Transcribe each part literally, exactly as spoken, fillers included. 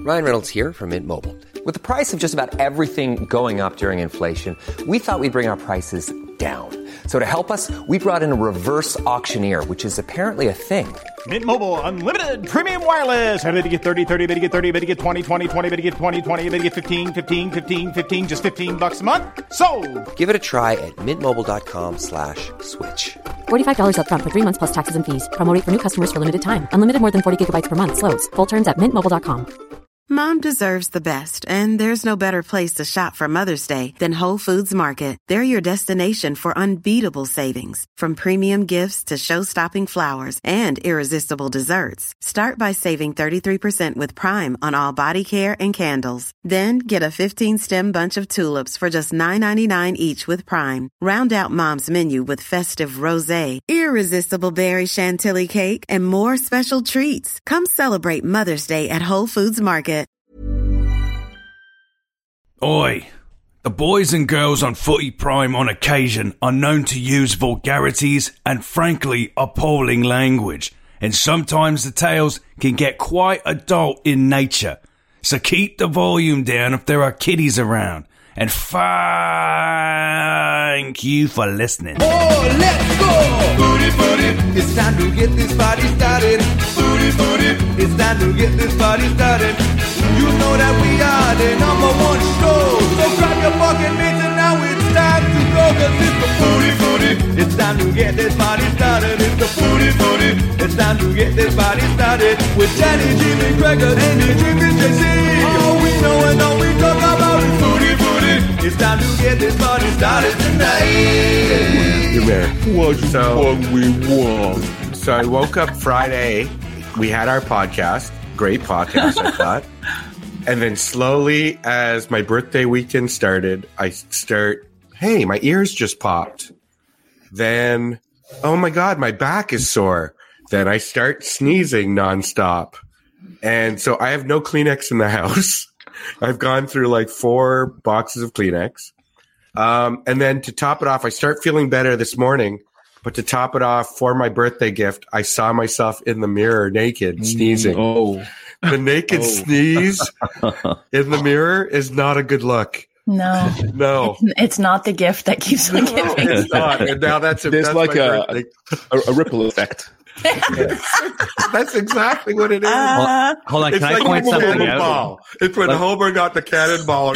Ryan Reynolds here from Mint Mobile. With the price of just about everything going up during inflation, we thought we'd bring our prices down. So to help us, we brought in a reverse auctioneer, which is apparently a thing. Mint Mobile Unlimited Premium Wireless. How to get thirty, thirty, how to get thirty, how to get twenty, twenty, twenty, how to get twenty, twenty, how to get fifteen, fifteen, fifteen, fifteen, just fifteen bucks a month? Sold! Give it a try at mintmobile.com slash switch. forty-five dollars up front for three months plus taxes and fees. Promo rate for new customers for limited time. Unlimited more than forty gigabytes per month. Slows full terms at mint mobile dot com. Mom deserves the best, and there's no better place to shop for Mother's Day than Whole Foods Market. They're your destination for unbeatable savings, from premium gifts to show-stopping flowers and irresistible desserts. Start by saving thirty-three percent with Prime on all body care and candles. Then get a fifteen-stem bunch of tulips for just nine ninety-nine each with Prime. Round out Mom's menu with festive rosé, irresistible berry chantilly cake, and more special treats. Come celebrate Mother's Day at Whole Foods Market. Oi, the boys and girls on Footy Prime on occasion are known to use vulgarities and frankly appalling language, and sometimes the tales can get quite adult in nature. So keep the volume down if there are kiddies around, and thank you for listening. Oh, let's go! Booty, booty, it's time to get this party started. Booty, booty, it's time to get this party started. You know that we are the number one show. So grab your fucking mitts and now it's time to go. Cause it's the booty, booty, it's time to get this party started. It's the booty, booty, it's time to get this party started. With Danny, Jimmy, Gregor, Andy, Jimmy, J C. All we know and all we talk about is booty, booty. It's time to get this party started tonight. What So- we want? So I woke up Friday. We had our podcast. Great podcast, I thought. And then slowly, as my birthday weekend started, I start, hey, my ears just popped. Then, oh my God, my back is sore. Then I start sneezing nonstop. And so I have no Kleenex in the house. I've gone through like four boxes of Kleenex. Um, and then to top it off, I start feeling better this morning. But to top it off, for my birthday gift, I saw myself in the mirror naked, sneezing. Oh. The naked Oh. sneeze in the mirror is not a good look. No. No. It's, it's not the gift that keeps on giving. It's not. And now that's a, There's that's like my a, birthday. a a ripple effect. That's exactly what it is. Uh, Hold on, It's can like I point a something cannonball. out? It's when Let- Homer got the cannonball.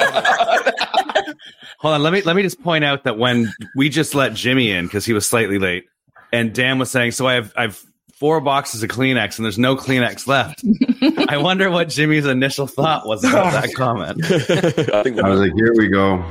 Hold on, let me let me just point out that when we just let Jimmy in because he was slightly late, and Dan was saying, "So I have I've four boxes of Kleenex and there's no Kleenex left." I wonder what Jimmy's initial thought was about that comment. I think I was like, here we go.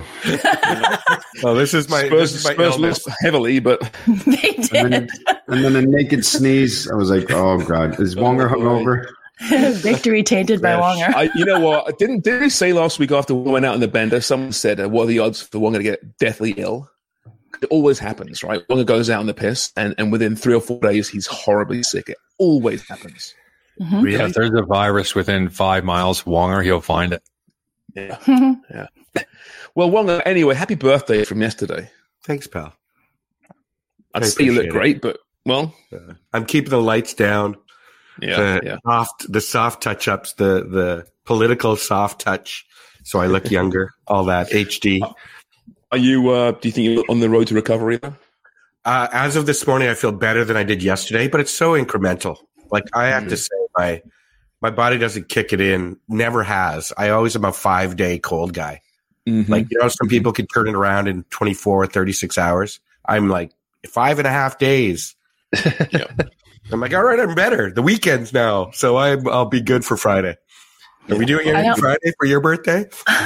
Oh, this is my Spurs, this is my Spurs illness. lost heavily, but they did. And then, and then a naked sneeze. I was like, oh, God. Is Wonger hungover? Victory tainted by Wonger. I, you know what? Didn't didn't we say last week after we went out in the bender? Someone said, uh, "What are the odds for Wonger to get deathly ill?" It always happens, right? Wonger goes out in the piss, and, and within three or four days, he's horribly sick. It always happens. Mm-hmm. Really? Yeah, if there's a virus within five miles of Wonger, he'll find it. Yeah, yeah. Well, Wonger, anyway, happy birthday from yesterday. Thanks, pal. I'd I say you look appreciate great, but well, Uh, I'm keeping the lights down. yeah, the yeah. soft, the soft touch ups, the the political soft touch, so I look younger. All that H D. Are you? Uh, do you think you're on the road to recovery now? Uh, as of this morning, I feel better than I did yesterday, but it's so incremental. Like I have to say, my my body doesn't kick it in. Never has. I always am a five day cold guy. Mm-hmm. Like you know, some people can turn it around in twenty-four or thirty-six hours. I'm like five and a half days. Yeah. I'm like, all right, I'm better. The weekend's now, so I'm I'll be good for Friday. Are we doing I anything don't- Friday for your birthday?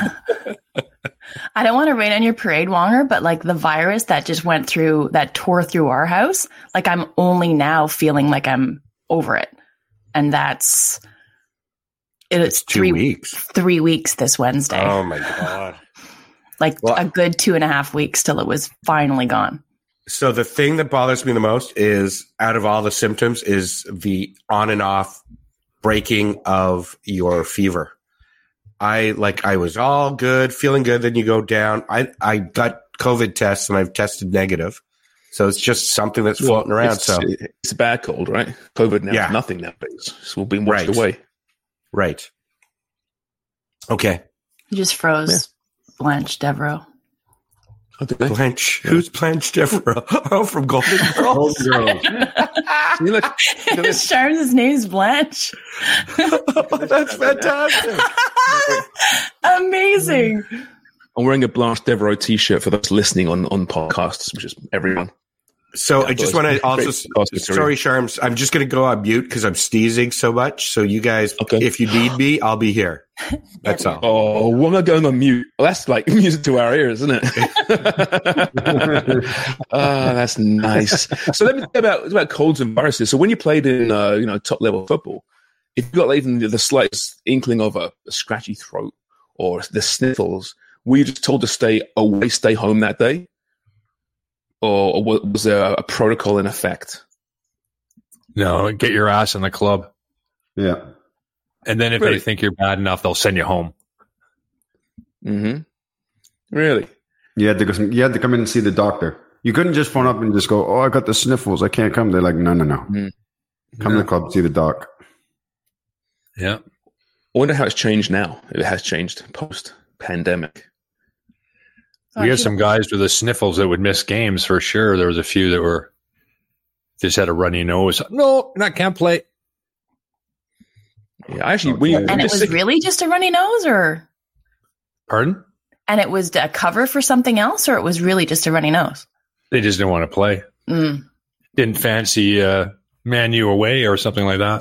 I don't want to rain on your parade, Wonger, but like the virus that just went through, that tore through our house, like I'm only now feeling like I'm over it. And that's, it's Two three weeks. three weeks this Wednesday. Oh my god. like Well- a good two and a half weeks till it was finally gone. So the thing that bothers me the most is out of all the symptoms is the on and off breaking of your fever. I like I was all good, feeling good, then you go down. I, I got COVID tests and I've tested negative. So it's just something that's floating Well, around. It's, So it's a bad cold, right? COVID now, Yeah. nothing nowadays. It's all being washed Right. away. right. Okay. You just froze yeah. Blanche Devereaux. Okay. Blanche. Yeah. Who's Blanche Devereaux? Oh, from Golden Girls. Golden Girls. You look, you know, Charm's name's Blanche. Oh, that's fantastic. Amazing. I'm wearing a Blanche Devereaux t-shirt for those listening on, on podcasts, which is everyone. So yeah, I just want to also, sorry, Charms, I'm just going to go on mute because I'm sneezing so much. So you guys, okay. if you need me, I'll be here. That's all. Oh, why am I going on mute? Well, that's like music to our ears, isn't it? Ah, oh, that's nice. So let me talk about, about colds and viruses. So when you played in, uh, you know, top level football, if you got even the slightest inkling of a, a scratchy throat or the sniffles, were you just told to stay away, stay home that day? Or was there a protocol in effect? No, get your ass in the club. Yeah. And then if really? they think you're bad enough, they'll send you home. Mm-hmm. Really? You had to go, you had to come in and see the doctor. You couldn't just phone up and just go, oh, I got the sniffles. I can't come. They're like, no, no, no. Mm. Come no. to the club, see the doc. Yeah. I wonder how it's changed now. If it has changed post-pandemic. We had some guys with the sniffles that would miss games for sure. There was a few that were just had a runny nose. No, I can't play. Yeah, actually, we and it was sick. Really just a runny nose, or pardon? And it was a cover for something else, or it was really just a runny nose. They just didn't want to play. Mm. Didn't fancy uh, Man U away or something like that.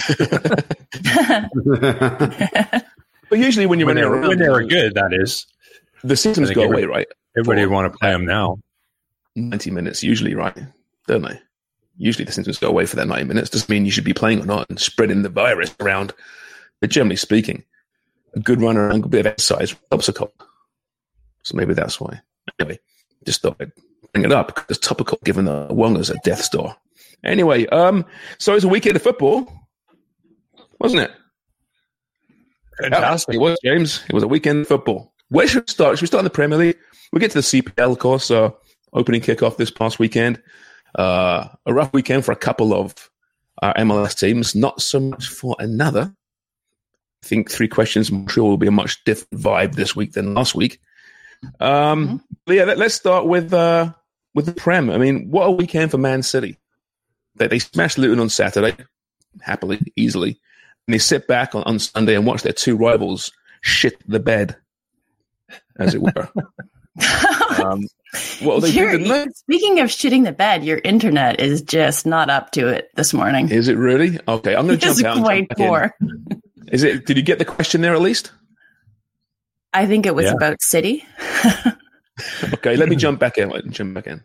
But usually, when you're when, running they were, around, when they were good, that is the symptoms go away, right? Everybody would want to play them now. ninety minutes, usually, right? Don't they? Usually the symptoms go away for that ninety minutes. Doesn't mean you should be playing or not and spreading the virus around. But generally speaking, a good run around, a bit of exercise helps a cold. So maybe that's why. Anyway, just thought I'd bring it up because it's topical given the Wongers at death's door. Anyway, um, so it was a weekend of football, wasn't it? Fantastic. It was, James. It was a weekend of football. Where should we start? Should we start in the Premier League? We get to the C P L, of course, uh, opening kickoff this past weekend. Uh, a rough weekend for a couple of our M L S teams, not so much for another. I think Three Questions Montreal will be a much different vibe this week than last week. Um, mm-hmm. But yeah, let, let's start with uh, with the Prem. I mean, what a weekend for Man City. They, they smashed Luton on Saturday, happily, easily. And they sit back on, on Sunday and watch their two rivals shit the bed, as it were. um, well, they did, didn't they? Speaking of shitting the bed, your internet is just not up to it this morning. Is it really? Okay, I'm going to jump out. It's quite poor. Is it? Did you get the question there at least? I think it was yeah. about City. Okay, let me jump back in. Let me jump back in.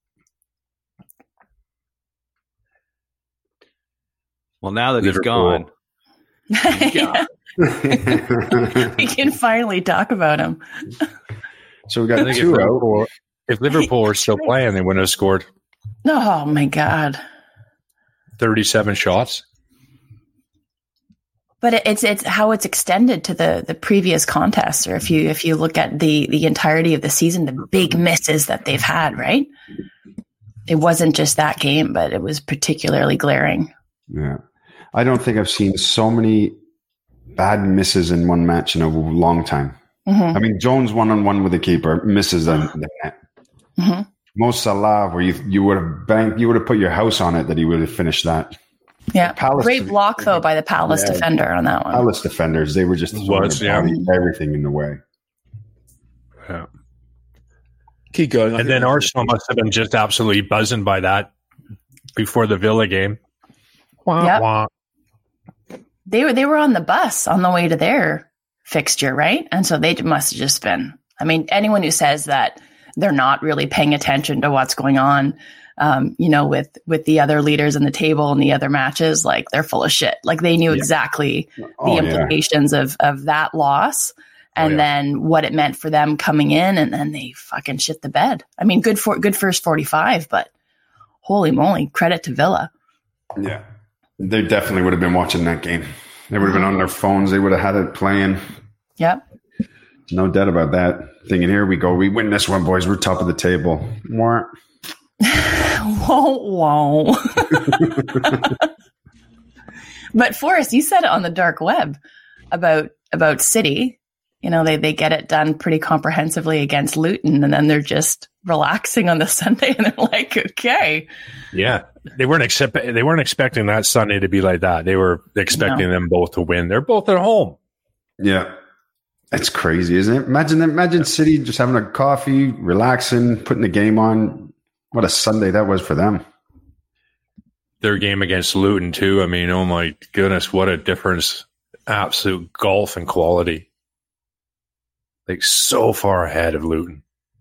Well, now that Liverpool. He's gone, we can finally talk about him. So we got I think two if out. Liverpool, if Liverpool were still playing, they wouldn't have scored. Oh my god, thirty-seven shots. But it's it's how it's extended to the the previous contests, or if you if you look at the the entirety of the season, the big misses that they've had, right? It wasn't just that game, but it was particularly glaring. Yeah, I don't think I've seen so many bad misses in one match in a long time. Mm-hmm. I mean, Jones one on one with the keeper misses the, the net. Mm-hmm. Mo Salah, where you you would have banked, you would have put your house on it that he would have finished that. Yeah, Palace great block though by the Palace yeah, defender on that one. Palace defenders, they were just was, yeah. everything in the way. Yeah. Keep going. And then Arsenal must have been just absolutely buzzing by that before the Villa game. Wah, yep. wah. They were they were on the bus on the way to their fixture, right? And so they must have just been. I mean, anyone who says that they're not really paying attention to what's going on, um, you know, with with the other leaders in the table and the other matches, like they're full of shit. Like they knew yeah. exactly oh, the implications yeah. of of that loss. And oh, yeah. then what it meant for them coming in, and then they fucking shit the bed. I mean, good for good first forty-five, but holy moly, credit to Villa. Yeah, they definitely would have been watching that game. They would have been on their phones. They would have had it playing. Yep. No doubt about that. Thinking, here we go. We win this one, boys. We're top of the table. Whoa, whoa. But Forrest, you said it on the dark web about about City. you know, they, they get it done pretty comprehensively against Luton, and then they're just relaxing on the Sunday, and they're like, okay. Yeah, they weren't accept- They weren't expecting that Sunday to be like that. They were expecting no. them both to win. They're both at home. Yeah. It's crazy, isn't it? Imagine imagine City just having a coffee, relaxing, putting the game on. What a Sunday that was for them. Their game against Luton, too. I mean, oh my goodness, what a difference. Absolute golf and quality. Like, so far ahead of Luton.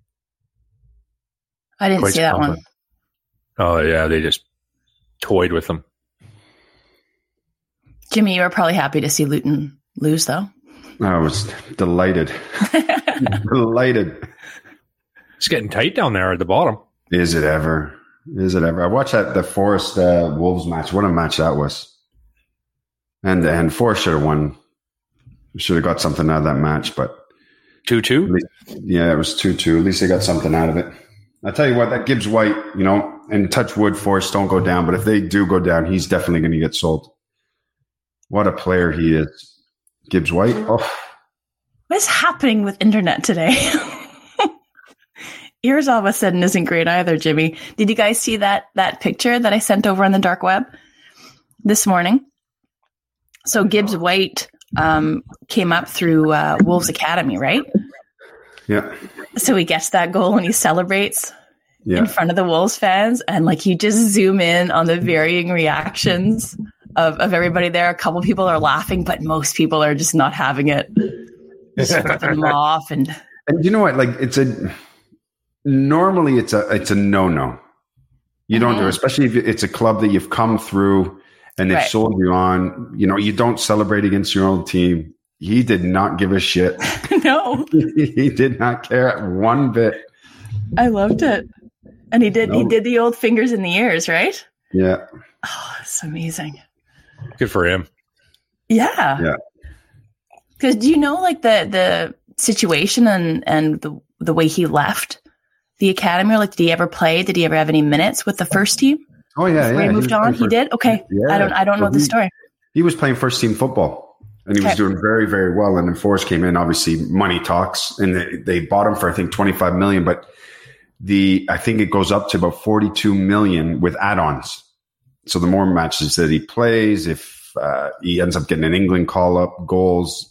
I didn't Quite see that confident. one. Oh, yeah, they just toyed with them. Jimmy, you were probably happy to see Luton lose, though. I was delighted. delighted. It's getting tight down there at the bottom. Is it ever? Is it ever? I watched that the Forest uh, Wolves match. What a match that was. And and Forest should have won. Should have got something out of that match, but two two? Yeah, it was two two. At least they got something out of it. I tell you what, that Gibbs White, you know, and touch wood, Forest don't go down, but if they do go down, he's definitely going to get sold. What a player he is. Gibbs White. Oh. What is happening with internet today? Yours all of a sudden isn't great either, Jimmy. Did you guys see that that picture that I sent over on the dark web this morning? So Gibbs White um, came up through uh, Wolves Academy, right? Yeah. So he gets that goal and he celebrates yeah. in front of the Wolves fans, and like you just zoom in on the varying reactions Of, of everybody there. A couple people are laughing, but most people are just not having it. Just flipping them off, and and you know what? Like it's a normally it's a it's a no no. You mm-hmm. don't do it, especially if it's a club that you've come through and they've right. sold you on. You know, you don't celebrate against your own team. He did not give a shit. No, he did not care one bit. I loved it, and he did. No. He did the old fingers in the ears, right? Yeah. Oh, it's amazing. Good for him. Yeah. Yeah. Because do you know like the the situation and and the the way he left the academy? Or like, did he ever play? Did he ever have any minutes with the first team? Oh yeah, Before yeah. he moved he on. He for, did. Okay. Yeah. I don't. I don't well, know the he, story. He was playing first team football, and he okay. was doing very, very well. And then Forest came in. Obviously, money talks, and they, they bought him for I think twenty-five million. But the I think it goes up to about forty-two million with add-ons. So the more matches that he plays, if uh, he ends up getting an England call-up, goals.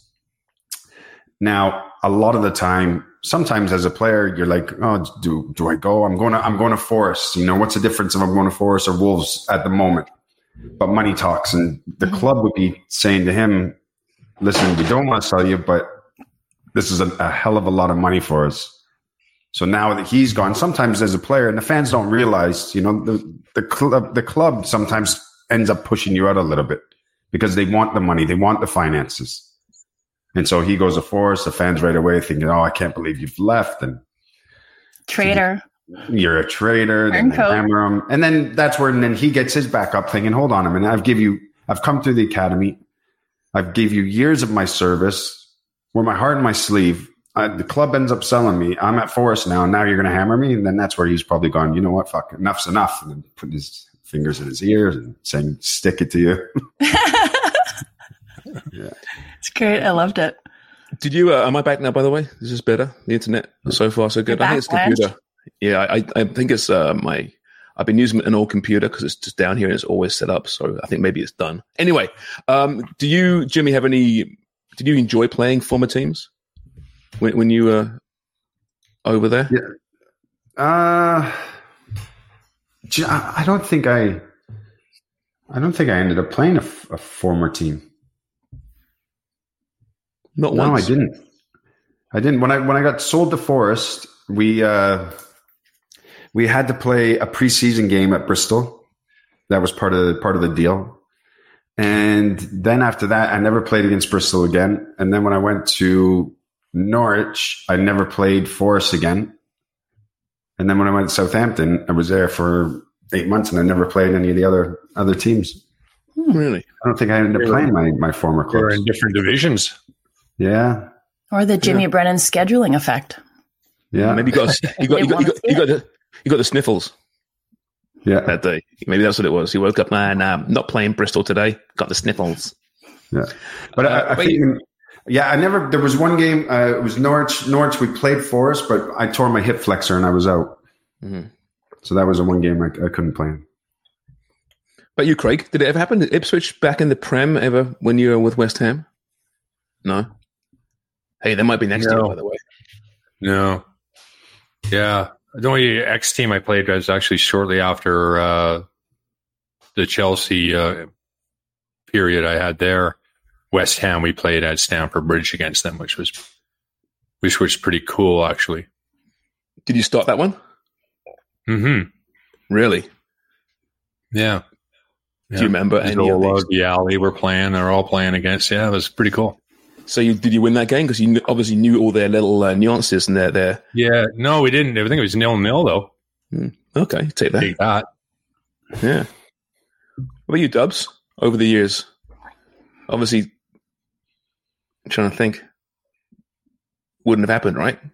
Now, a lot of the time, sometimes as a player, you're like, "Oh, do do I go? I'm going to I'm going to Forest. You know, what's the difference if I'm going to Forest or Wolves at the moment?" But money talks, and the mm-hmm. club would be saying to him, "Listen, we don't want to sell you, but this is a, a hell of a lot of money for us." So now that he's gone, sometimes as a player, and the fans don't realize, you know, the the club the club sometimes ends up pushing you out a little bit because they want the money, they want the finances. And so he goes to Forest, the fans right away thinking, "Oh, I can't believe you've left." And traitor. You're a traitor. Then they hammer him. And then that's where and then he gets his back up thinking, hold on a minute, I've give you I've come through the academy. I've gave you years of my service, wore my heart in my sleeve. Uh, the club ends up selling me. I'm at Forest now, and now you're going to hammer me. And then that's where he's probably gone, you know what, fuck, enough's enough. And then putting his fingers in his ears and saying, stick it to you. Yeah. It's great. I loved it. Did you, uh, am I back now, by the way? Is this better? The internet so far so good? I think it's computer. Yeah, I, I think it's uh, my, I've been using an old computer because it's just down here and it's always set up. So I think maybe it's done. Anyway, um, do you, Jimmy, have any, did you enjoy playing former teams? When, when you were over there? Yeah. Uh, I don't think I, I don't think I ended up playing a, a former team. Not no, once. I didn't. I didn't. When I when I got sold to Forest, we uh, we had to play a preseason game at Bristol. That was part of the, part of the deal. And then after that, I never played against Bristol again. And then when I went to Norwich, I never played Forest again. And then when I went to Southampton, I was there for eight months and I never played any of the other other teams. Really? I don't think I ended up playing my, my former clubs. They were in different divisions. Yeah. Or the Jimmy yeah. Brennan scheduling effect. Yeah. Maybe you got you got you got, you got, you got the you got the sniffles. Yeah. That day. Maybe that's what it was. He woke up, man, um, not playing Bristol today. Got the sniffles. Yeah. But uh, I, I think Yeah, I never. There was one game. Uh, it was Norwich. Norwich. We played Forest, but I tore my hip flexor and I was out. Mm-hmm. So that was the one game I, I couldn't play in. But you, Craig, did it ever happen? Did Ipswich back in the Prem ever when you were with West Ham? No. Hey, that might be next No. year, by the way. No. Yeah. The only X team I played was actually shortly after uh, the Chelsea uh, period I had there. West Ham, we played at Stamford Bridge against them, which was which was pretty cool, actually. Did you start that one? Mm-hmm. Really? Yeah. Do you remember any of these? The alley we're playing, they're all playing against. Yeah, it was pretty cool. So you, did you win that game? Because you kn- obviously knew all their little uh, nuances and their, their... Yeah, no, we didn't. I think it was nil-nil, though. Mm. Okay, take that. Take that. Yeah. What about you, Dubs, over the years? Obviously, I'm trying to think. Wouldn't have happened, right?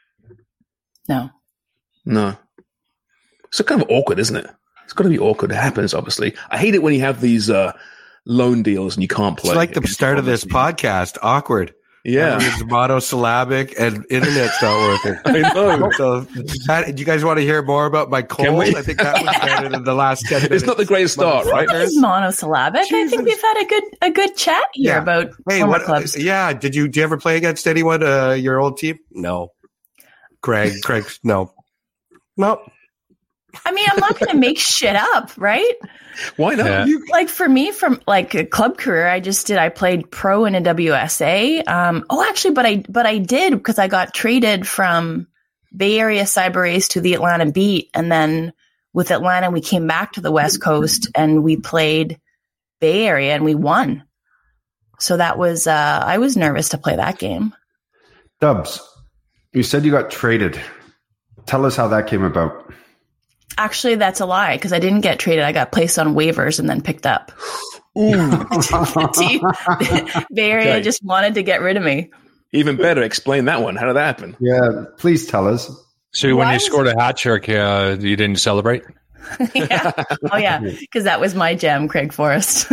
No. No. It's kind of awkward, isn't it? It's got to be awkward. It happens, obviously. I hate it when you have these uh, loan deals and you can't play. It's like the start of this podcast. Awkward. Yeah. It's monosyllabic and internet's not working. I know. So, that, do you guys want to hear more about my cold? I think that was better than the last ten minutes. It's not the greatest start, right? It's monosyllabic. I think we've had a good a good chat here Yeah. about Hey, former what? clubs. Yeah. Did you? Did you ever play against anyone? Uh, your old team? No. Craig. Craig. No. No. I mean, I'm not going to make shit up, right? Why not? Yeah. You, Like for me, from like a club career, I just did. I played pro in a W S A. Um, oh, actually, but I but I did because I got traded from Bay Area Cyber Ace to the Atlanta Beat, and then with Atlanta, we came back to the West Coast and we played Bay Area and we won. So that was uh, I was nervous to play that game. Dubs, you said you got traded. Tell us how that came about. Actually, that's a lie because I didn't get traded. I got placed on waivers and then picked up. The team- Bay Area Okay. just wanted to get rid of me. even better, explain that one. How did that happen? Yeah, please tell us. So when Why you was- scored a hat trick, uh, you didn't celebrate? Yeah. Oh, yeah. Because that was my gem, Craig Forrest.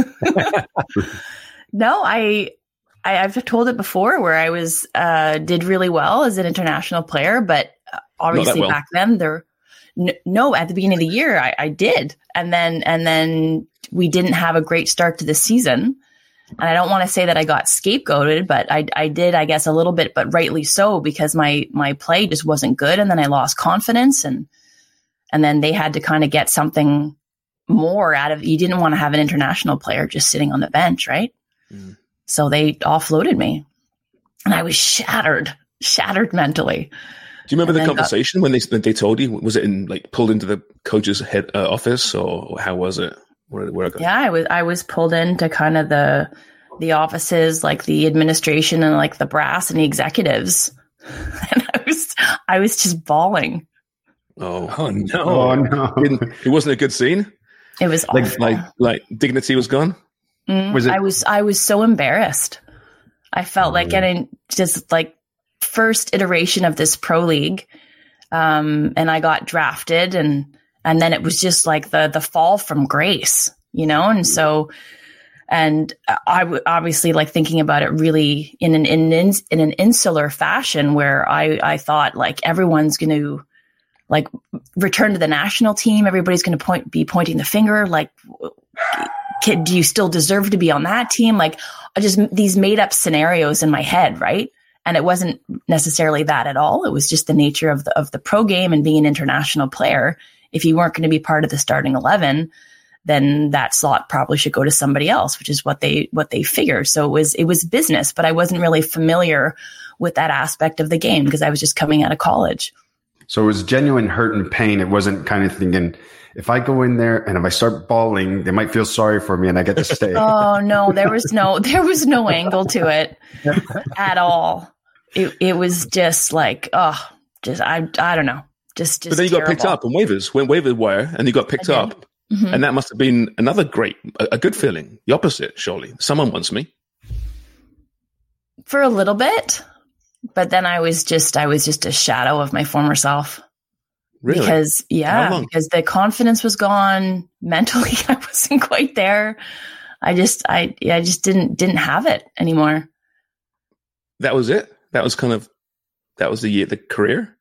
No, I, I, I've told it before where I was, uh, did really well as an international player, but uh, obviously well. back then there, n- no, at the beginning of the year, I, I did. And then, and then we didn't have a great start to the season. And I don't want to say that I got scapegoated, but I, I did, I guess, a little bit, but rightly so, because my, my play just wasn't good. And then I lost confidence, and, and then they had to kind of get something more out of, you didn't want to have an international player just sitting on the bench, right? Mm. So they offloaded me, and I was shattered, shattered mentally. Do you remember And the then got- conversation when they when they told you? Was it in like pulled into the coach's head uh, office, or how was it? Where, where I got? Yeah, I was, I was pulled into kind of the, the offices, like the administration and like the brass and the executives. And I was, I was just bawling. Oh, Oh, no. Oh, no. Didn't- it wasn't a good scene. It was Like- awful. Like like dignity was gone. Mm, Was it- I was I was so embarrassed. I felt like getting just like first iteration of this pro league, um, and I got drafted, and and then it was just like the the fall from grace, you know. And so, and I w- obviously like thinking about it really in an in, in in an insular fashion, where I I thought like everyone's going to like return to the national team. Everybody's going to point be pointing the finger like. Kid, do you still deserve to be on that team? Like I just these made up scenarios in my head, right? And it wasn't necessarily that at all. It was just the nature of the of the pro game and being an international player. If you weren't going to be part of the starting eleven, then that slot probably should go to somebody else, which is what they what they figured. So it was it was business, but I wasn't really familiar with that aspect of the game because I was just coming out of college. So it was genuine hurt and pain. It wasn't kind of thinking, if I go in there and if I start bawling, they might feel sorry for me and I get to stay. Oh no, there was no there was no angle to it at all. It it was just like, oh, just I I don't know. Just just But then you got picked terrible. up on waivers, went waiver wire, and you got picked I did. up, Mhm. and that must have been another great, a, a good feeling. The opposite, surely. Someone wants me. For a little bit, but then I was just I was just a shadow of my former self. Really? Because How yeah, long? because the confidence was gone. Mentally, I wasn't quite there. I just I I just didn't didn't have it anymore. That was it. That was kind of that was the year, the career.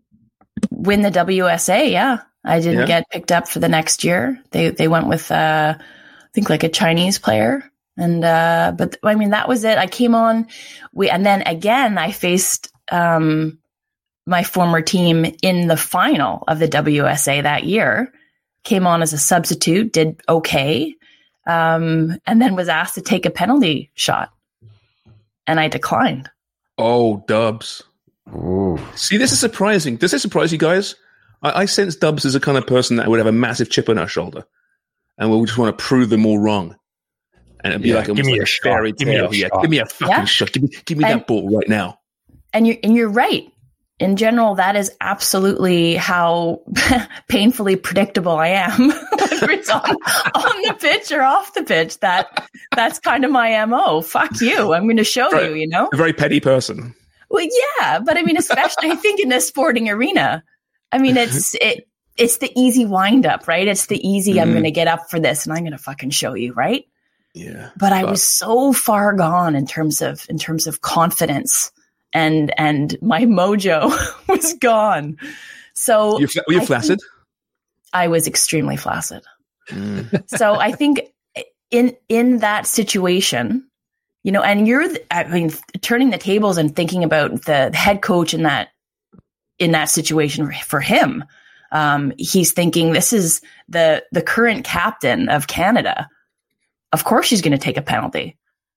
Win the W S A, yeah. I didn't Yeah. get picked up for the next year. They they went with uh, I think like a Chinese player, and uh, but I mean that was it. I came on, we and then again I faced um, my former team in the final of the W S A that year. Came on as a substitute, did okay, um, and then was asked to take a penalty shot, and I declined. Oh, Dubs. Oh, See, this is surprising. Does this surprise you guys? I, I sense Dubs as a kind of person that would have a massive chip on her shoulder, and we just want to prove them all wrong. And it'd be Yeah, like, give almost me like a a shot. fairy Give me tale. a Yeah, shot. give me a fucking Yeah. shot. Give me, give me And- that ball right now. And you're and you're right. In general, that is absolutely how painfully predictable I am, whether it's on, on the pitch or off the pitch. That that's kind of my M O. Fuck you. I'm going to show Right. you. You know. A very petty person. Well, yeah, but I mean, especially I think in the sporting arena. I mean, it's it it's the easy wind up, right? It's the easy. I'm Mhm. going to get up for this, and I'm going to fucking show you, right? Yeah. But I But- was so far gone in terms of in terms of confidence, and and my mojo was gone. So You fla- were you I flaccid? think I was extremely flaccid. Mm. So I think in in that situation, you know, and you're, the, I mean, turning the tables and thinking about the head coach in that in that situation for him. Um, he's thinking this is the the current captain of Canada. Of course, she's going to take a penalty.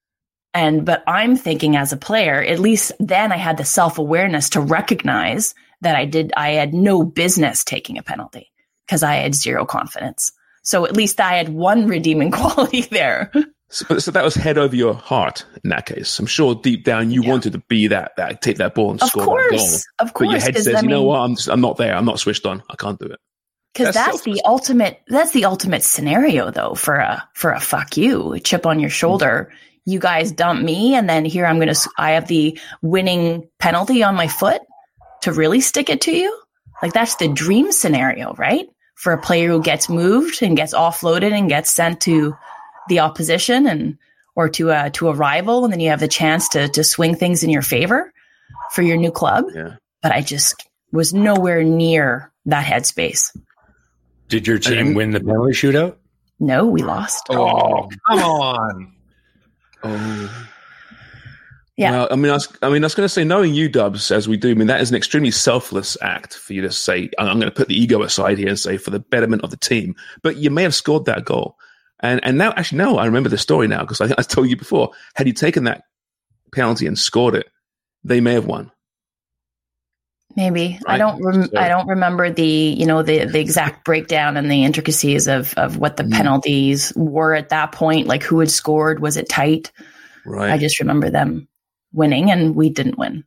And but I'm thinking as a player, at least then I had the self-awareness to recognize that I did I had no business taking a penalty because I had zero confidence. So at least I had one redeeming quality there. So, so that was head over your heart in that case. I'm sure deep down you Yeah. wanted to be that, that take that ball and Of score that goal. course, of But your course, head 'cause, says, I you know mean- what, I'm just, I'm not there. I'm not switched on. I can't do it. Because That's that's, selfless. the ultimate. That's the ultimate scenario, though, for a for a fuck you, a chip on your shoulder. You guys dump me, and then here I'm gonna. I have the winning penalty on my foot to really stick it to you. Like that's the dream scenario, right? For a player who gets moved and gets offloaded and gets sent to the opposition and or to a to a rival, and then you have the chance to to swing things in your favor for your new club. Yeah. But I just was nowhere near that headspace. Did your team And- win the penalty shootout? No, we lost. Oh, come on. Oh. Yeah. Well, I mean, I was, I mean, I was going to say, knowing you, Dubs, as we do, I mean, that is an extremely selfless act for you to say, I'm going to put the ego aside here and say, for the betterment of the team. But you may have scored that goal. And and now, actually, no, I remember the story now because I, I told you before, had you taken that penalty and scored it, they may have won. Maybe I Right. don't. Rem- So- I don't remember the you know the the exact breakdown and the intricacies of of what the Mm. penalties were at that point. Like who had scored? Was it tight? Right. I just remember them winning, and we didn't win.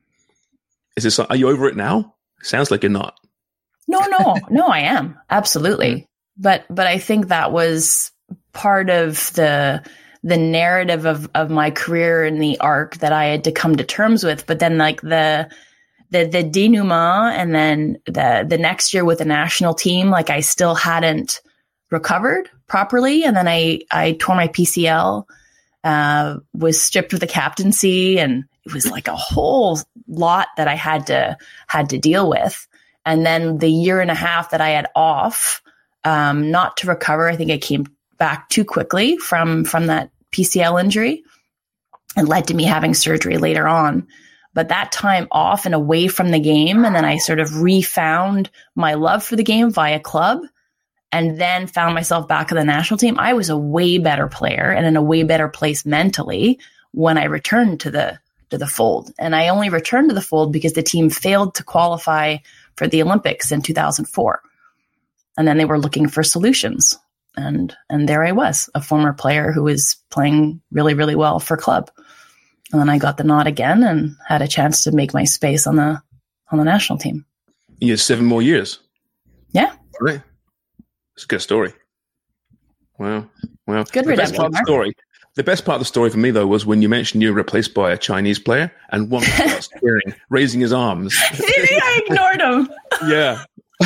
Is this, are you over it now? Sounds like you're not. No, no, no. I am absolutely, but but I think that was part of the the narrative of of my career and the arc that I had to come to terms with. But then like the the the denouement, and then the the next year with the national team, like I still hadn't recovered properly, and then I I tore my P C L, uh, was stripped of the captaincy, and it was like a whole lot that I had to had to deal with. And then the year and a half that I had off, um, not to recover, I think I came back too quickly from from that P C L injury, and led to me having surgery later on. But that time off and away from the game, and then I sort of refound my love for the game via club, and then found myself back on the national team. I was a way better player and in a way better place mentally when I returned to the to the fold. And I only returned to the fold because the team failed to qualify for the Olympics in two thousand four. And then they were looking for solutions. And and there I was, a former player who was playing really, really well for club. And then I got the nod again and had a chance to make my space on the on the national team. You had seven more years. Yeah. Right. It's a good story. Wow. Wow. Good the best redemption part of the arc. story. The best part of the story for me, though, was when you mentioned you were replaced by a Chinese player and one starts cheering, raising his arms. I ignored him. Yeah.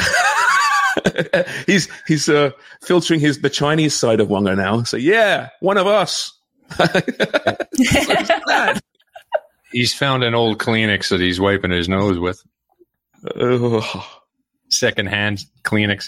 he's he's uh, filtering his the Chinese side of Wonga now. So yeah, one of us. So sad. He's found an old Kleenex that he's wiping his nose with. Oh. Secondhand Kleenex.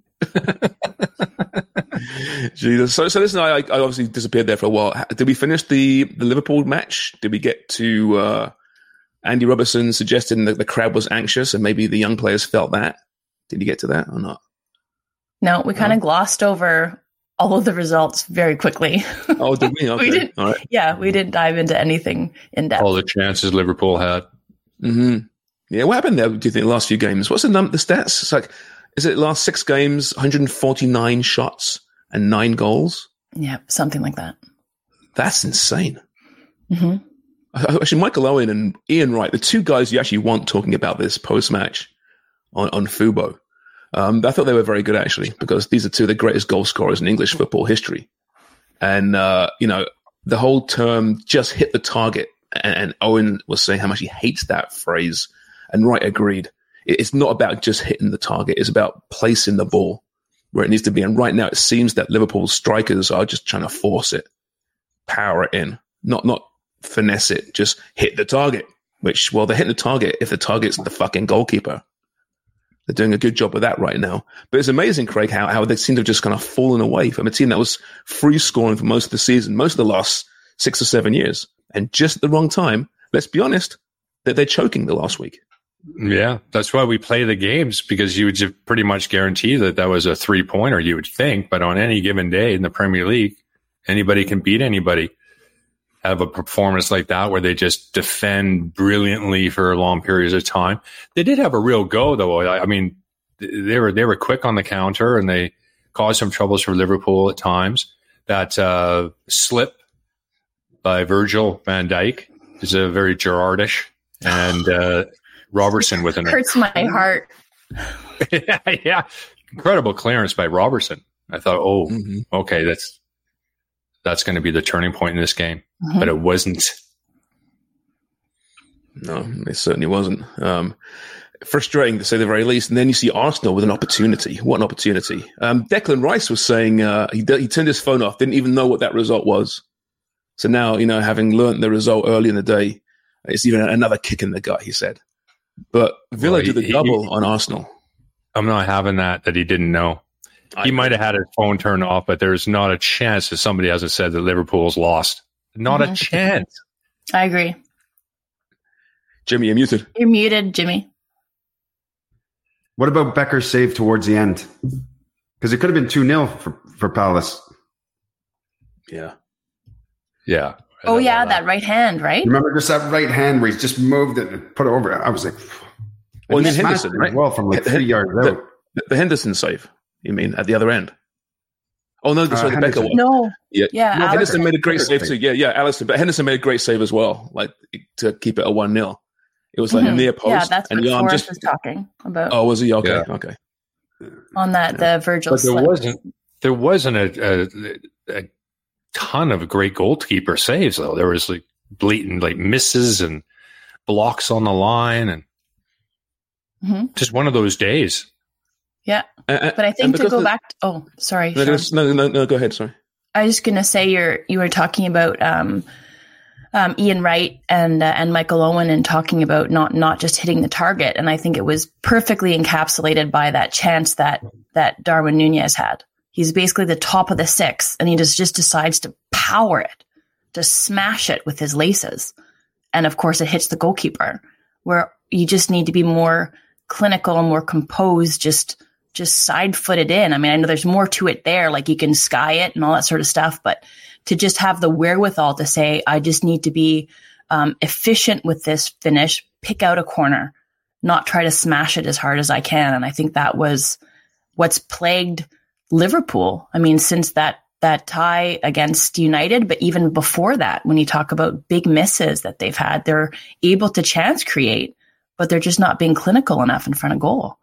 Jesus. So, so listen, I, I obviously disappeared there for a while. Did we finish the, the Liverpool match? Did we get to uh, Andy Robertson suggesting that the crowd was anxious and maybe the young players felt that? Did you get to that or not? No, we kind of no. glossed over all of the results very quickly. Oh, did we? Okay. we didn't, all right. Yeah, we didn't dive into anything in depth. All the chances Liverpool had. Mm-hmm. Yeah, what happened there, do you think, the last few games? What's the num- the stats? It's like, is it last six games, one hundred forty-nine shots and nine goals? Yeah, something like that. That's insane. Mm-hmm. Actually, Michael Owen and Ian Wright, the two guys you actually want talking about this post-match on, on Fubo, um, I thought they were very good, actually, because these are two of the greatest goal scorers in English football history. And, uh, you know, the whole term just hit the target. And, and Owen was saying how much he hates that phrase. And Wright agreed. It's not about just hitting the target. It's about placing the ball where it needs to be. And right now it seems that Liverpool's strikers are just trying to force it, power it in, not not finesse it, just hit the target, which, well, they're hitting the target if the target's the fucking goalkeeper. They're doing a good job of that right now. But it's amazing, Craig, how, how they seem to have just kind of fallen away from a team that was free scoring for most of the season, most of the last six or seven years. And just at the wrong time, let's be honest, that they're choking the last week. Yeah, that's why we play the games, because you would just pretty much guarantee that that was a three-pointer, you would think. But on any given day in the Premier League, anybody can beat anybody. Have a performance like that where they just defend brilliantly for long periods of time. They did have a real go, though. I, I mean, they were they were quick on the counter, and they caused some troubles for Liverpool at times. That uh, slip by Virgil van Dijk is a very Gerardish, and uh, Robertson with an hurts my heart. yeah, yeah, incredible clearance by Robertson. I thought, oh, mm-hmm. okay, that's that's going to be the turning point in this game, mm-hmm. but it wasn't. No, it certainly wasn't. Um, frustrating to say the very least. And then you see Arsenal with an opportunity. What an opportunity! Um, Declan Rice was saying uh, he he turned his phone off, didn't even know what that result was. So now, you know, having learnt the result early in the day, it's even another kick in the gut, he said. But Villa well, he, did the double he, on Arsenal. I'm not having that, that he didn't know. I he might have had his phone turned off, but there's not a chance that somebody hasn't said that Liverpool's lost. Not mm-hmm. a chance. I agree. Jimmy, you're muted. You're muted, Jimmy. What about Becker's save towards the end? Because it could have been two nil for, for Palace. Yeah. Yeah. Oh, yeah, that. that right hand, right? Remember just that right hand where he just moved it and put it over. I was like, well, and then Henderson, right? Well, from like three yards the, out. The, the Henderson save, you mean, at the other end? Oh, no, this uh, was the Becker one. No. Yeah, yeah no, Henderson made a great save too. Yeah, yeah, Alisson. But Henderson made a great save as well, like to keep it a one nil. It was like mm-hmm. near post. Yeah, that's and what Jan Forrest just was talking about. Oh, was he? Okay, yeah. okay. On that, yeah. the Virgil But there slip. wasn't, there wasn't a, a, a ton of great goalkeeper saves, though. There was like blatant like misses and blocks on the line, and mm-hmm. just one of those days. Yeah, uh, but I think to go the, back. To, oh, sorry. No, no, no, no, go ahead. Sorry. I was just gonna say you're you were talking about um, um, Ian Wright and uh, and Michael Owen, and talking about not not just hitting the target, and I think it was perfectly encapsulated by that chance that that Darwin Nunez had. He's basically the top of the six, and he just just decides to power it, to smash it with his laces, and of course it hits the goalkeeper. Where you just need to be more clinical and more composed, just. just side-footed in. I mean, I know there's more to it there, like you can sky it and all that sort of stuff, but to just have the wherewithal to say, I just need to be um, efficient with this finish, pick out a corner, not try to smash it as hard as I can. And I think that was what's plagued Liverpool. I mean, since that that tie against United, but even before that, when you talk about big misses that they've had, they're able to chance create, but they're just not being clinical enough in front of goal.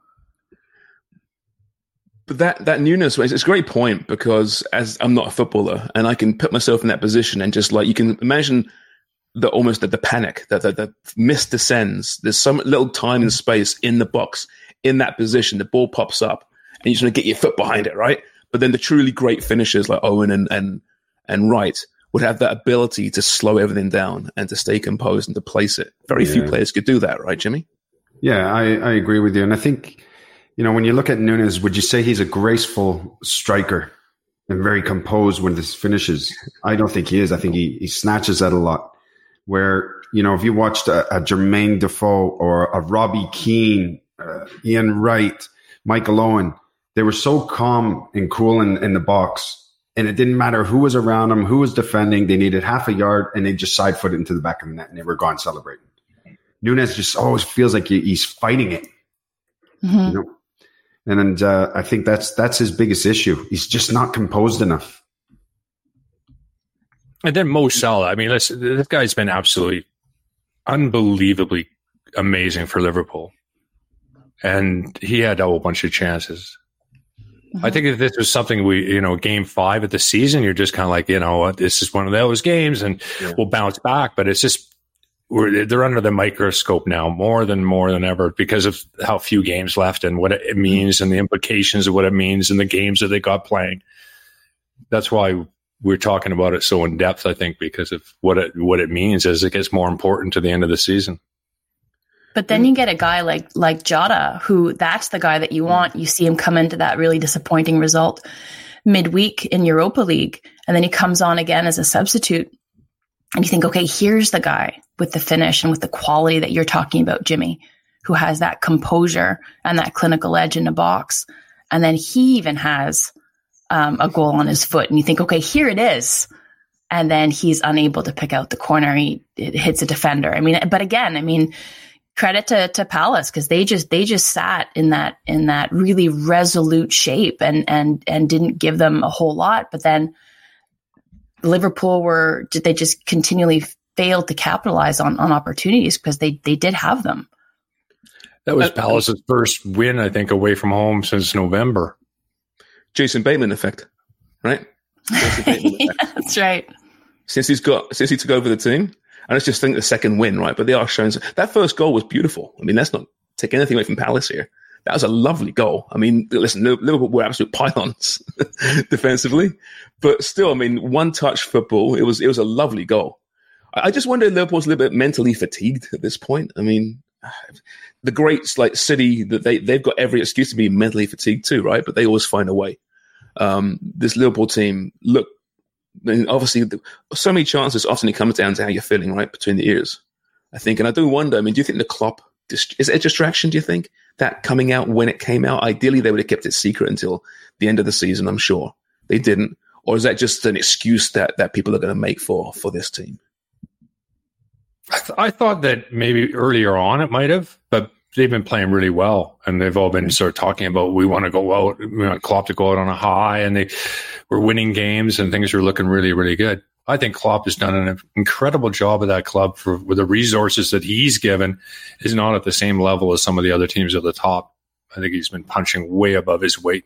But that, that newness, it's a great point, because as I'm not a footballer and I can put myself in that position and just like, you can imagine the almost the, the panic, that the, the mist descends. There's some little time and space in the box, in that position, the ball pops up and you just want to get your foot behind it, right? But then the truly great finishers like Owen and, and, and Wright would have that ability to slow everything down and to stay composed and to place it. Very yeah. few players could do that, right, Jimmy? Yeah, I, I agree with you. And I think, you know, when you look at Nunes, would you say he's a graceful striker and very composed when this finishes? I don't think he is. I think he, he snatches at a lot. Where, you know, if you watched a, a Jermaine Defoe or a Robbie Keane, uh, Ian Wright, Michael Owen, they were so calm and cool in, in the box. And it didn't matter who was around them, who was defending. They needed half a yard, and they just side footed into the back of the net, and they were gone celebrating. Nunes just always feels like he, he's fighting it. Mm-hmm. You know? And uh, I think that's that's his biggest issue. He's just not composed enough. And then Mo Salah. I mean, listen, this guy's been absolutely unbelievably amazing for Liverpool. And he had a whole bunch of chances. Mm-hmm. I think if this was something we, you know, game five of the season, you're just kind of like, you know what, this is one of those games and yeah. we'll bounce back. But it's just, we're, they're under the microscope now more than more than ever because of how few games left and what it means and the implications of what it means and the games that they got playing. That's why we're talking about it so in depth, I think, because of what it, what it means as it gets more important to the end of the season. But then you get a guy like like Jota, who that's the guy that you want. You see him come into that really disappointing result midweek in Europa League, and then he comes on again as a substitute. And you think, okay, here's the guy with the finish and with the quality that you're talking about, Jimmy, who has that composure and that clinical edge in the box. And then he even has um, a goal on his foot. And you think, okay, here it is. And then he's unable to pick out the corner. He it hits a defender. I mean, but again, I mean, credit to, to Palace because they just they just sat in that in that really resolute shape and and and didn't give them a whole lot. But then Liverpool were did they just continually failed to capitalize on on opportunities because they they did have them. That was Palace's first win, I think, away from home since November. Jason Bateman effect, right? Jason Bateman yeah, effect. That's right. Since he's got since he took over the team. And let's just think the second win, right? But they are showing that first goal was beautiful. I mean, let's not take anything away from Palace here. That was a lovely goal. I mean, listen, Liverpool were absolute pylons defensively, but still, I mean, one touch football. It was it was a lovely goal. I just wonder if Liverpool's a little bit mentally fatigued at this point. I mean, the greats like City, that they they've got every excuse to be mentally fatigued too, right? But they always find a way. Um, this Liverpool team look. I mean, obviously, so many chances. Often it comes down to how you're feeling, right, between the ears. I think, and I do wonder. I mean, do you think the Klopp is it a distraction? Do you think that coming out when it came out? Ideally, they would have kept it secret until the end of the season. I'm sure they didn't, or is that just an excuse that that people are going to make for for this team? I, th- I thought that maybe earlier on it might have, but they've been playing really well, and they've all been sort of talking about we want to go out, we want Klopp to go out on a high, and they were winning games and things are looking really, really good. I think Klopp has done an incredible job of that club for with the resources that he's given is not at the same level as some of the other teams at the top. I think he's been punching way above his weight.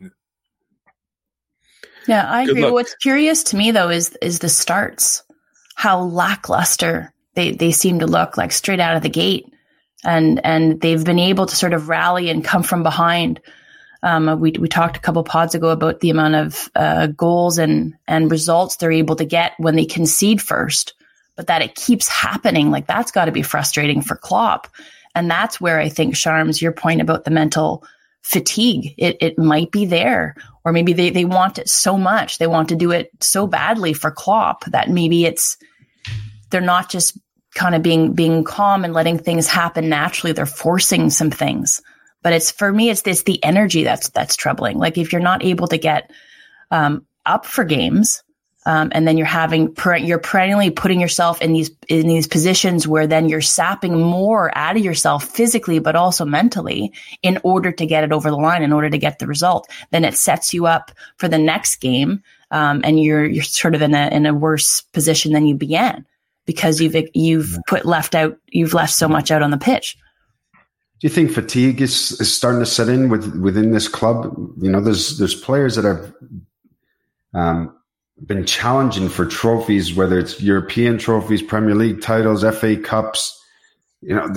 Yeah, I agree. What's curious to me though is is the starts, how lackluster they they seem to look like straight out of the gate. And and they've been able to sort of rally and come from behind. Um, we we talked a couple pods ago about the amount of uh, goals and and results they're able to get when they concede first, but that it keeps happening. Like that's got to be frustrating for Klopp. And that's where I think, Sharms, your point about the mental fatigue, it it might be there, or maybe they they want it so much, they want to do it so badly for Klopp that maybe it's they're not just kind of being being calm and letting things happen naturally. They're forcing some things. But it's for me, it's this the energy that's that's troubling. Like if you're not able to get um, up for games, um, and then you're having you're perennially putting yourself in these in these positions where then you're sapping more out of yourself physically, but also mentally, in order to get it over the line, in order to get the result. Then it sets you up for the next game, um, and you're you're sort of in a in a worse position than you began because you've you've put left out you've left so much out on the pitch. Do you think fatigue is, is starting to set in with, within this club? You know, there's there's players that have um, been challenging for trophies, whether it's European trophies, Premier League titles, F A Cups. You know, there's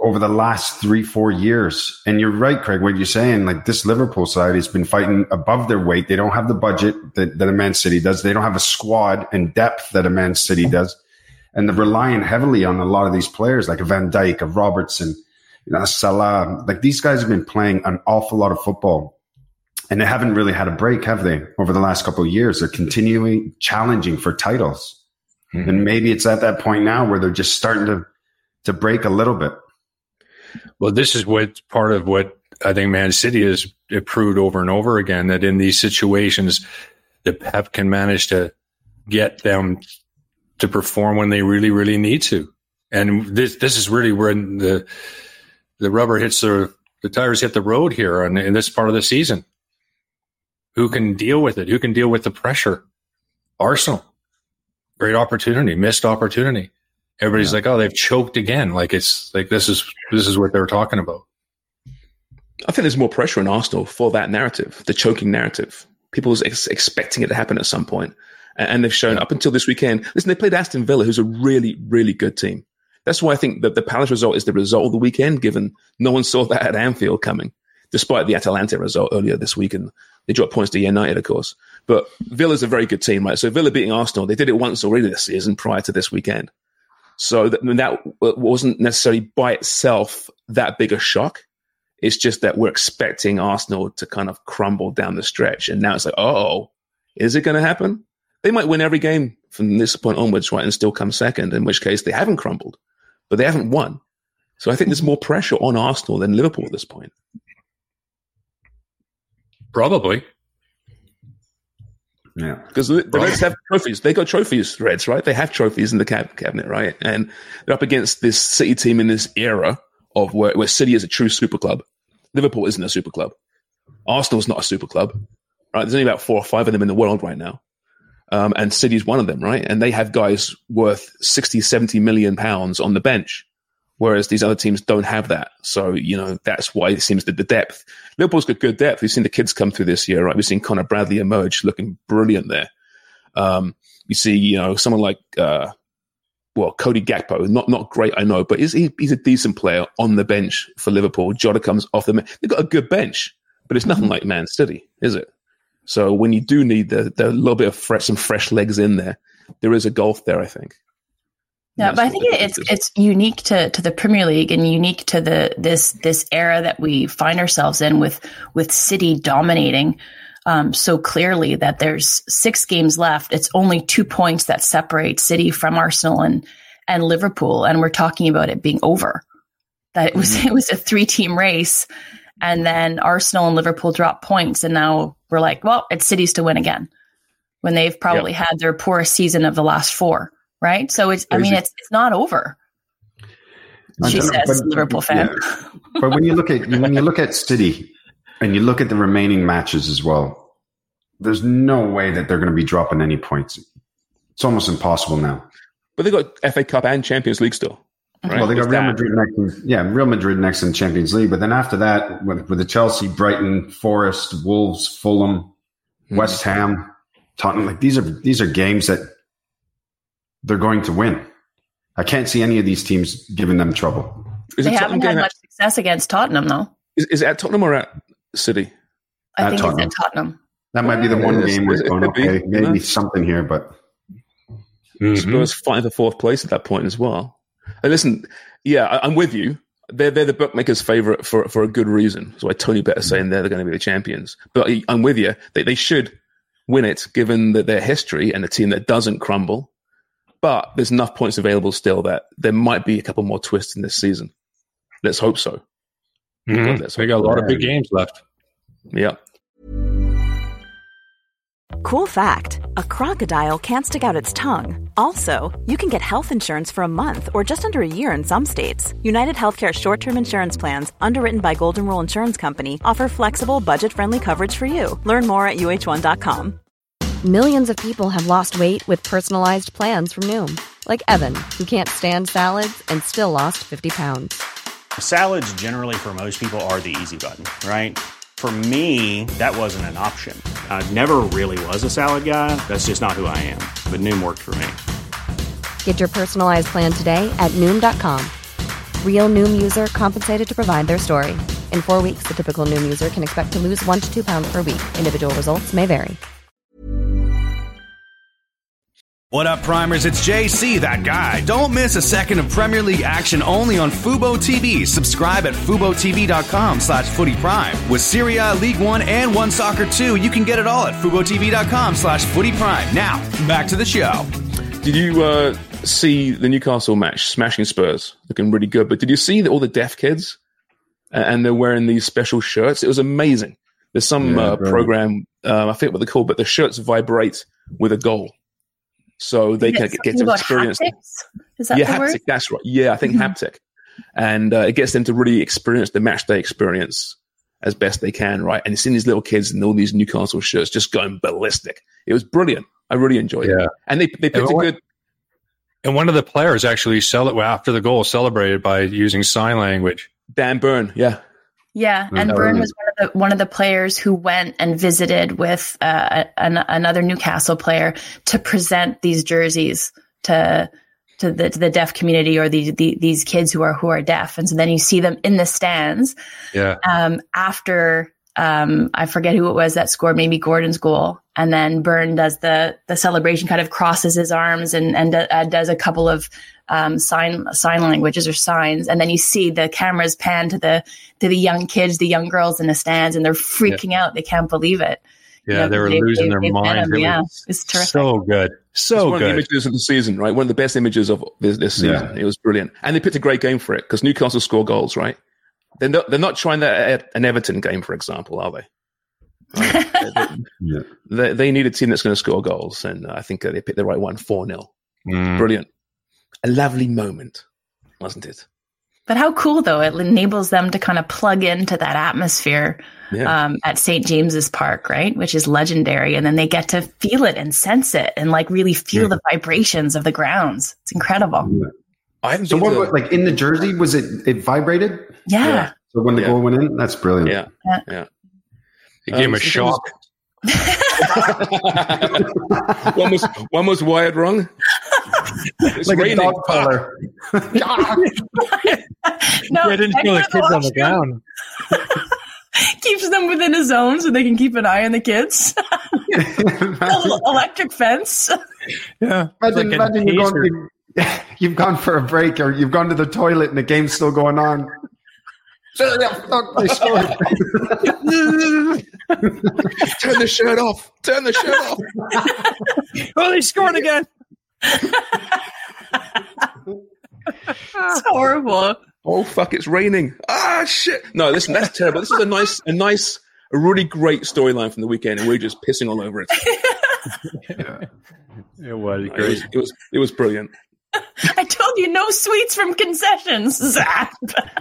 over the last three, four years. And you're right, Craig, what you're saying, like this Liverpool side has been fighting above their weight. They don't have the budget that, that a Man City does. They don't have a squad and depth that a Man City does. And they're relying heavily on a lot of these players like a Van Dijk, a Robertson, you know, Salah. Like these guys have been playing an awful lot of football. And they haven't really had a break, have they, over the last couple of years? They're continuing challenging for titles. Mm-hmm. And maybe it's at that point now where they're just starting to, to break a little bit. Well, this is what part of what I think Man City has proved over and over again, that in these situations, the Pep can manage to get them to perform when they really, really need to. And this this is really where the the rubber hits the, the tires hit the road here in, in this part of the season. Who can deal with it? Who can deal with the pressure? Arsenal. Great opportunity, missed opportunity. Everybody's yeah. like, oh, they've choked again. Like it's like this is this is what they're talking about. I think there's more pressure on Arsenal for that narrative, the choking narrative. People are ex- expecting it to happen at some point. And, and they've shown yeah. up until this weekend. Listen, they played Aston Villa, who's a really, really good team. That's why I think that the Palace result is the result of the weekend, given no one saw that at Anfield coming, despite the Atalanta result earlier this week. And they dropped points to United, of course. But Villa's a very good team, right? So Villa beating Arsenal, they did it once already this season prior to this weekend. So that, that wasn't necessarily by itself that big a shock. It's just that we're expecting Arsenal to kind of crumble down the stretch. And now it's like, oh, is it going to happen? They might win every game from this point onwards, right, and still come second, in which case they haven't crumbled, but they haven't won. So I think there's more pressure on Arsenal than Liverpool at this point. Probably. Yeah. Because the, the Reds have trophies. They got trophies, Reds, right? They have trophies in the cab- cabinet, right? And they're up against this City team in this era of where, where City is a true super club. Liverpool isn't a super club. Arsenal's not a super club, right? There's only about four or five of them in the world right now. Um, and City's one of them, right? And they have guys worth sixty, seventy million pounds on the bench, whereas these other teams don't have that. So, you know, that's why it seems that the depth. Liverpool's got good depth. We've seen the kids come through this year, right? We've seen Connor Bradley emerge looking brilliant there. Um, you see, you know, someone like, uh, well, Cody Gakpo, not not great, I know, but he's, he, he's a decent player on the bench for Liverpool. Jota comes off the bench. They've got a good bench, but it's nothing like Man City, is it? So when you do need the, the little bit of fresh, some fresh legs in there, there is a gulf there, I think. Yeah, but I think it's it's unique to, to the Premier League and unique to the this this era that we find ourselves in with with City dominating um, so clearly that there's six games left. It's only two points that separate City from Arsenal and and Liverpool, and we're talking about it being over. That it was mm-hmm. it was a three team race, and then Arsenal and Liverpool dropped points, and now we're like, well, it's City's to win again when they've probably yep. had their poorest season of the last four. Right. So it's, I mean, it's it's not over. She says, but, Liverpool fan. Yeah. But when you look at, when you look at City and you look at the remaining matches as well, there's no way that they're going to be dropping any points. It's almost impossible now. But they got F A Cup and Champions League still. Right? Well, they got Real Madrid next. In, yeah, Real Madrid next in Champions League. But then after that, with, with the Chelsea, Brighton, Forest, Wolves, Fulham, mm-hmm. West Ham, Tottenham, like these are these are games that they're going to win. I can't see any of these teams giving them trouble. Is they haven't had much at, success against Tottenham, though. Is, is it at Tottenham or at City? I at think Tottenham. it's at Tottenham. That might be the one game where it's going, okay, be, maybe you know? something here, but... Mm-hmm. Spurs fighting for fourth place at that point as well. And listen, yeah, I, I'm with you. They're, they're the bookmakers' favourite for, for a good reason. So I Tony Better saying they're going to be the champions. But I'm with you. They, they should win it, given that their history and a team that doesn't crumble. But there's enough points available still that there might be a couple more twists in this season. Let's hope so. Mm-hmm. Let's hope they got a lot of big games left. Yeah. Cool fact, a crocodile can't stick out its tongue. Also, you can get health insurance for a month or just under a year in some states. United Healthcare short-term insurance plans, underwritten by Golden Rule Insurance Company, offer flexible, budget-friendly coverage for you. Learn more at U H one dot com. Millions of people have lost weight with personalized plans from Noom. Like Evan, who can't stand salads and still lost fifty pounds. Salads generally for most people are the easy button, right? For me, that wasn't an option. I never really was a salad guy. That's just not who I am. But Noom worked for me. Get your personalized plan today at Noom dot com. Real Noom user compensated to provide their story. In four weeks, the typical Noom user can expect to lose one to two pounds per week. Individual results may vary. What up, Primers? It's J C, that guy. Don't miss a second of Premier League action only on Fubo T V. Subscribe at FuboTV.com slash Footy Prime. With Serie A, League One, and One Soccer two, you can get it all at FuboTV.com slash Footy Prime. Now, back to the show. Did you uh, see the Newcastle match, smashing Spurs, looking really good? But did you see the, all the deaf kids? And they're wearing these special shirts. It was amazing. There's some Yeah, uh, right. program, um, I forget what they're called, but the shirts vibrate with a goal. So they Is can it get, get something to about experience. haptics? Is that yeah, the word? haptic. That's right. Yeah, I think Mhm. haptic, and uh, it gets them to really experience the match day experience as best they can, right? And seeing these little kids in all these Newcastle shirts just going ballistic. It was brilliant. I really enjoyed Yeah. it, and they they picked a what- good. And one of the players actually cel- after the goal celebrated by using sign language. Dan Burn, yeah. Yeah, and Mhm. Byrne was one of the one of the players who went and visited with uh, an, another Newcastle player to present these jerseys to to the to the deaf community or these the, these kids who are who are deaf. And so then you see them in the stands Yeah. um, after um, I forget who it was that scored, maybe Gordon's goal, and then Byrne does the the celebration, kind of crosses his arms and and uh, does a couple of um, sign sign languages or signs, and then you see the cameras pan to the to the young kids, the young girls in the stands, and they're freaking out. They can't believe it. Yeah, You know, they were they- losing they- their they've met minds. him, It yeah, was it's terrific. so good. It's So one of the good. images of the season, right? One of the best images of this, this season. Yeah. It was brilliant, and they picked a great game for it because Newcastle score goals, right? They're not. They're not trying that at an Everton game, for example, are they? Right. Yeah. they, they need a team that's going to score goals, and uh, I think uh, they picked the right one, four nil. Mm. Brilliant, a lovely moment, wasn't it? But how cool, though, it enables them to kind of plug into that atmosphere Yeah. um, at Saint James's Park, right? Which is legendary. And then they get to feel it and sense it and like really feel Yeah. the vibrations of the grounds. It's incredible. I haven't So been what, to- what, like in the jersey, was it, it vibrated? Yeah. Yeah. So when the Yeah. goal went in, that's brilliant. yeah, Yeah. yeah. It gave him Um, a so shock. one was one was wired wrong. It's Like a raining. dog collar. No, I didn't feel the kids on the ground. Keeps them within a zone so they can keep an eye on the kids. A little electric fence. Yeah. Imagine, Like a imagine you're taser. going to, you've gone for a break or you've gone to the toilet and the game's still going on. Shut the fuck, they scored. Turn the shirt off. Turn the shirt off. Oh, they scored again. It's horrible. Oh fuck! It's raining. Ah shit! No, listen, that's terrible. This is a nice, a nice, a really great storyline from the weekend, and we're just pissing all over it. It was It great. was, it was, it was brilliant. I told you no sweets from concessions. Zap.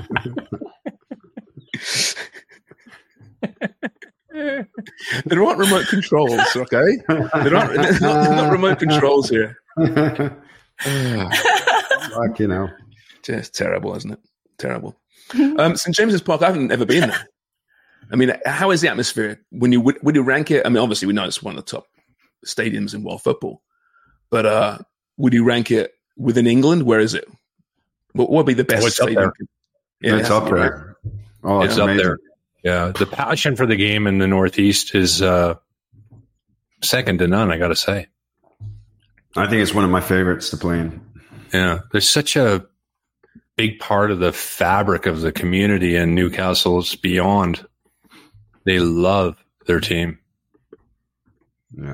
There aren't remote controls, okay? There aren't, there's not, there's not remote controls here. Fuck, you know. Just terrible, isn't it? Terrible. Um, Saint James's Park, I haven't ever been there. I mean, how is the atmosphere when you would you rank it? I mean, obviously we know it's one of the top stadiums in world football, but uh, would you rank it within England? Where is it? What would be the best Oh, it's up stadium? there. Yeah, It's it has up to be, right? there. Oh, It's it's up amazing. there. Yeah. The passion for the game in the Northeast is uh, second to none, I got to say. I think it's one of my favorites to play in. Yeah. There's such a big part of the fabric of the community in Newcastle's beyond. They love their team. Yeah.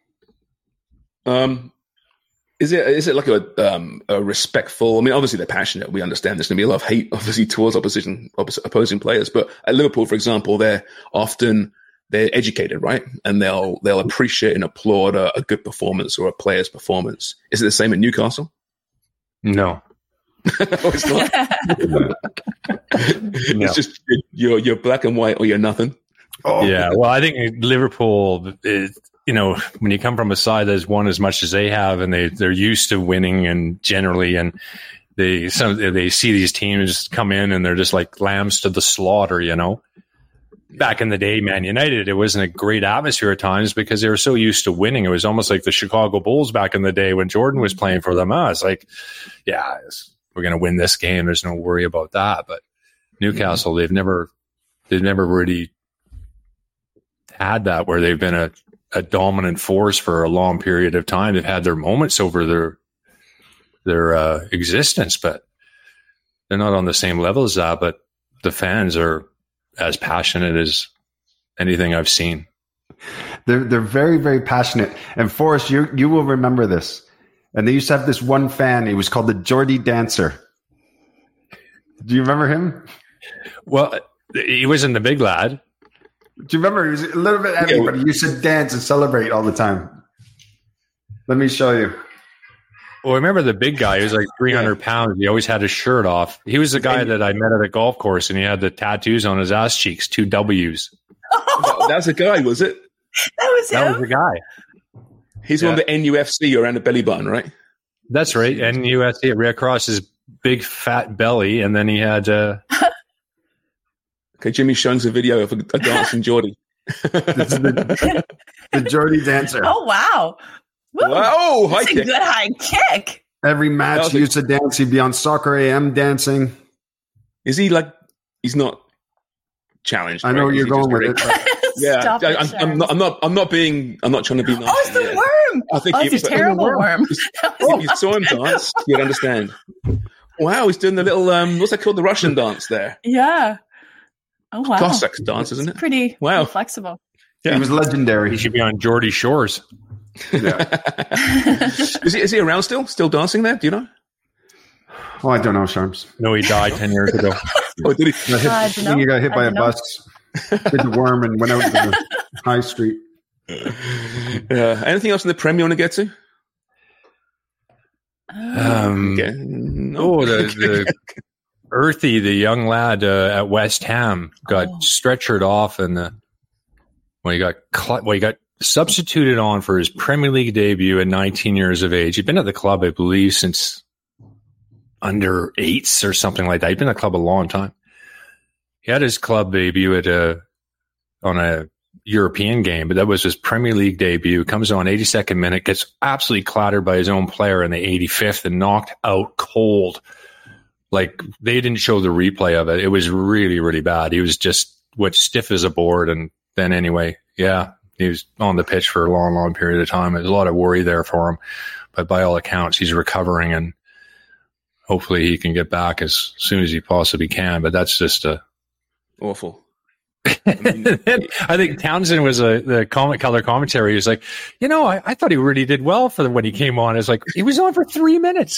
Um, is it is it like a um, a respectful? I mean, obviously they're passionate. We understand there's going to be a lot of hate, obviously, towards opposition oppos- opposing players. But at Liverpool, for example, they're often they're educated, right? And they'll they'll appreciate and applaud a, a good performance or a player's performance. Is it the same at Newcastle? No. No, it's not. It's just you're you're black and white or you're nothing. Oh, Yeah. Well, I think Liverpool is, you know, when you come from a side that's won as much as they have and they, they're used to winning and generally, and they, some, they see these teams come in and they're just like lambs to the slaughter, you know. Back in the day, Man United, it wasn't a great atmosphere at times because they were so used to winning. It was almost like the Chicago Bulls back in the day when Jordan was playing for them. Uh, it's like, yeah, it's we're going to win this game. There's no worry about that. But Newcastle, mm-hmm. they've never, they've never really had that where they've been a, a dominant force for a long period of time. They've had their moments over their, their uh, existence, but they're not on the same level as that. But the fans are as passionate as anything I've seen. They're they're very, very passionate. And Forrest, you you will remember this. And they used to have this one fan. He was called the Geordie Dancer. Do you remember him? Well, he wasn't the big lad. Do you remember? He was a little bit heavy, but he used to dance and celebrate all the time. Let me show you. Well, I remember the big guy. He was like three hundred pounds. He always had his shirt off. He was the guy that I met at a golf course, and he had the tattoos on his ass cheeks, two W's. Oh, that's a guy, was it? That was him? That was the guy. He's Yeah. on the N U F C around the belly button, right? That's right. N U S C right across his big fat belly, and then he had. Uh, Okay, Jimmy's showing us a video of a, a dancing Geordie. This is the, the Geordie Dancer. Oh, wow. Woo. Wow, high That's a kick. good high kick. Every match was he a- used to dance. He'd be on Soccer A M dancing. Is he like? He's not challenged. I know right? where Is you're he going just with very- it. Yeah, Stop I, it, I'm, Sharon. I'm not. I'm not. I'm not being. I'm not trying to be. Nasty, Oh, it's the yeah. worm. I think oh, he- it's a but- terrible worm. If you saw him dance, you'd understand. Wow, he's doing the little. Um, what's that called? The Russian dance there. Yeah. Oh, wow. Cossack dance, isn't it? Pretty, Wow. pretty flexible. He was legendary. he should be on Geordie Shores. is he? Is he around still? Still dancing there? Do you know? Oh, I don't know, Sharms. No, he died ten years ago. Oh, did he? I, hit, I I don't think know. he got hit I by a don't know. bus. Hit the worm and went out to the high street. Uh, anything else in the Prem you want to get to? Um, Okay. No. Oh, the, the Earthy, the young lad uh, at West Ham, got Oh. stretchered off, and uh, well, he got cl- well, he got substituted on for his Premier League debut at nineteen years of age. He'd been at the club, I believe, since under eights or something like that. He'd been at the club a long time. He had his club debut at a on a European game, but that was his Premier League debut. Comes on eighty-second minute, gets absolutely clattered by his own player in the eighty-fifth and knocked out cold. Like, they didn't show the replay of it. It was really, really bad. He was just what stiff as a board. And then anyway, yeah, he was on the pitch for a long, long period of time. There's a lot of worry there for him, but by all accounts, he's recovering, and hopefully he can get back as soon as he possibly can. But that's just a Awful. I think Townsend was a the comment color commentary. He was like, you know, I, I thought he really did well for the, when he came on. It's like he was on for three minutes.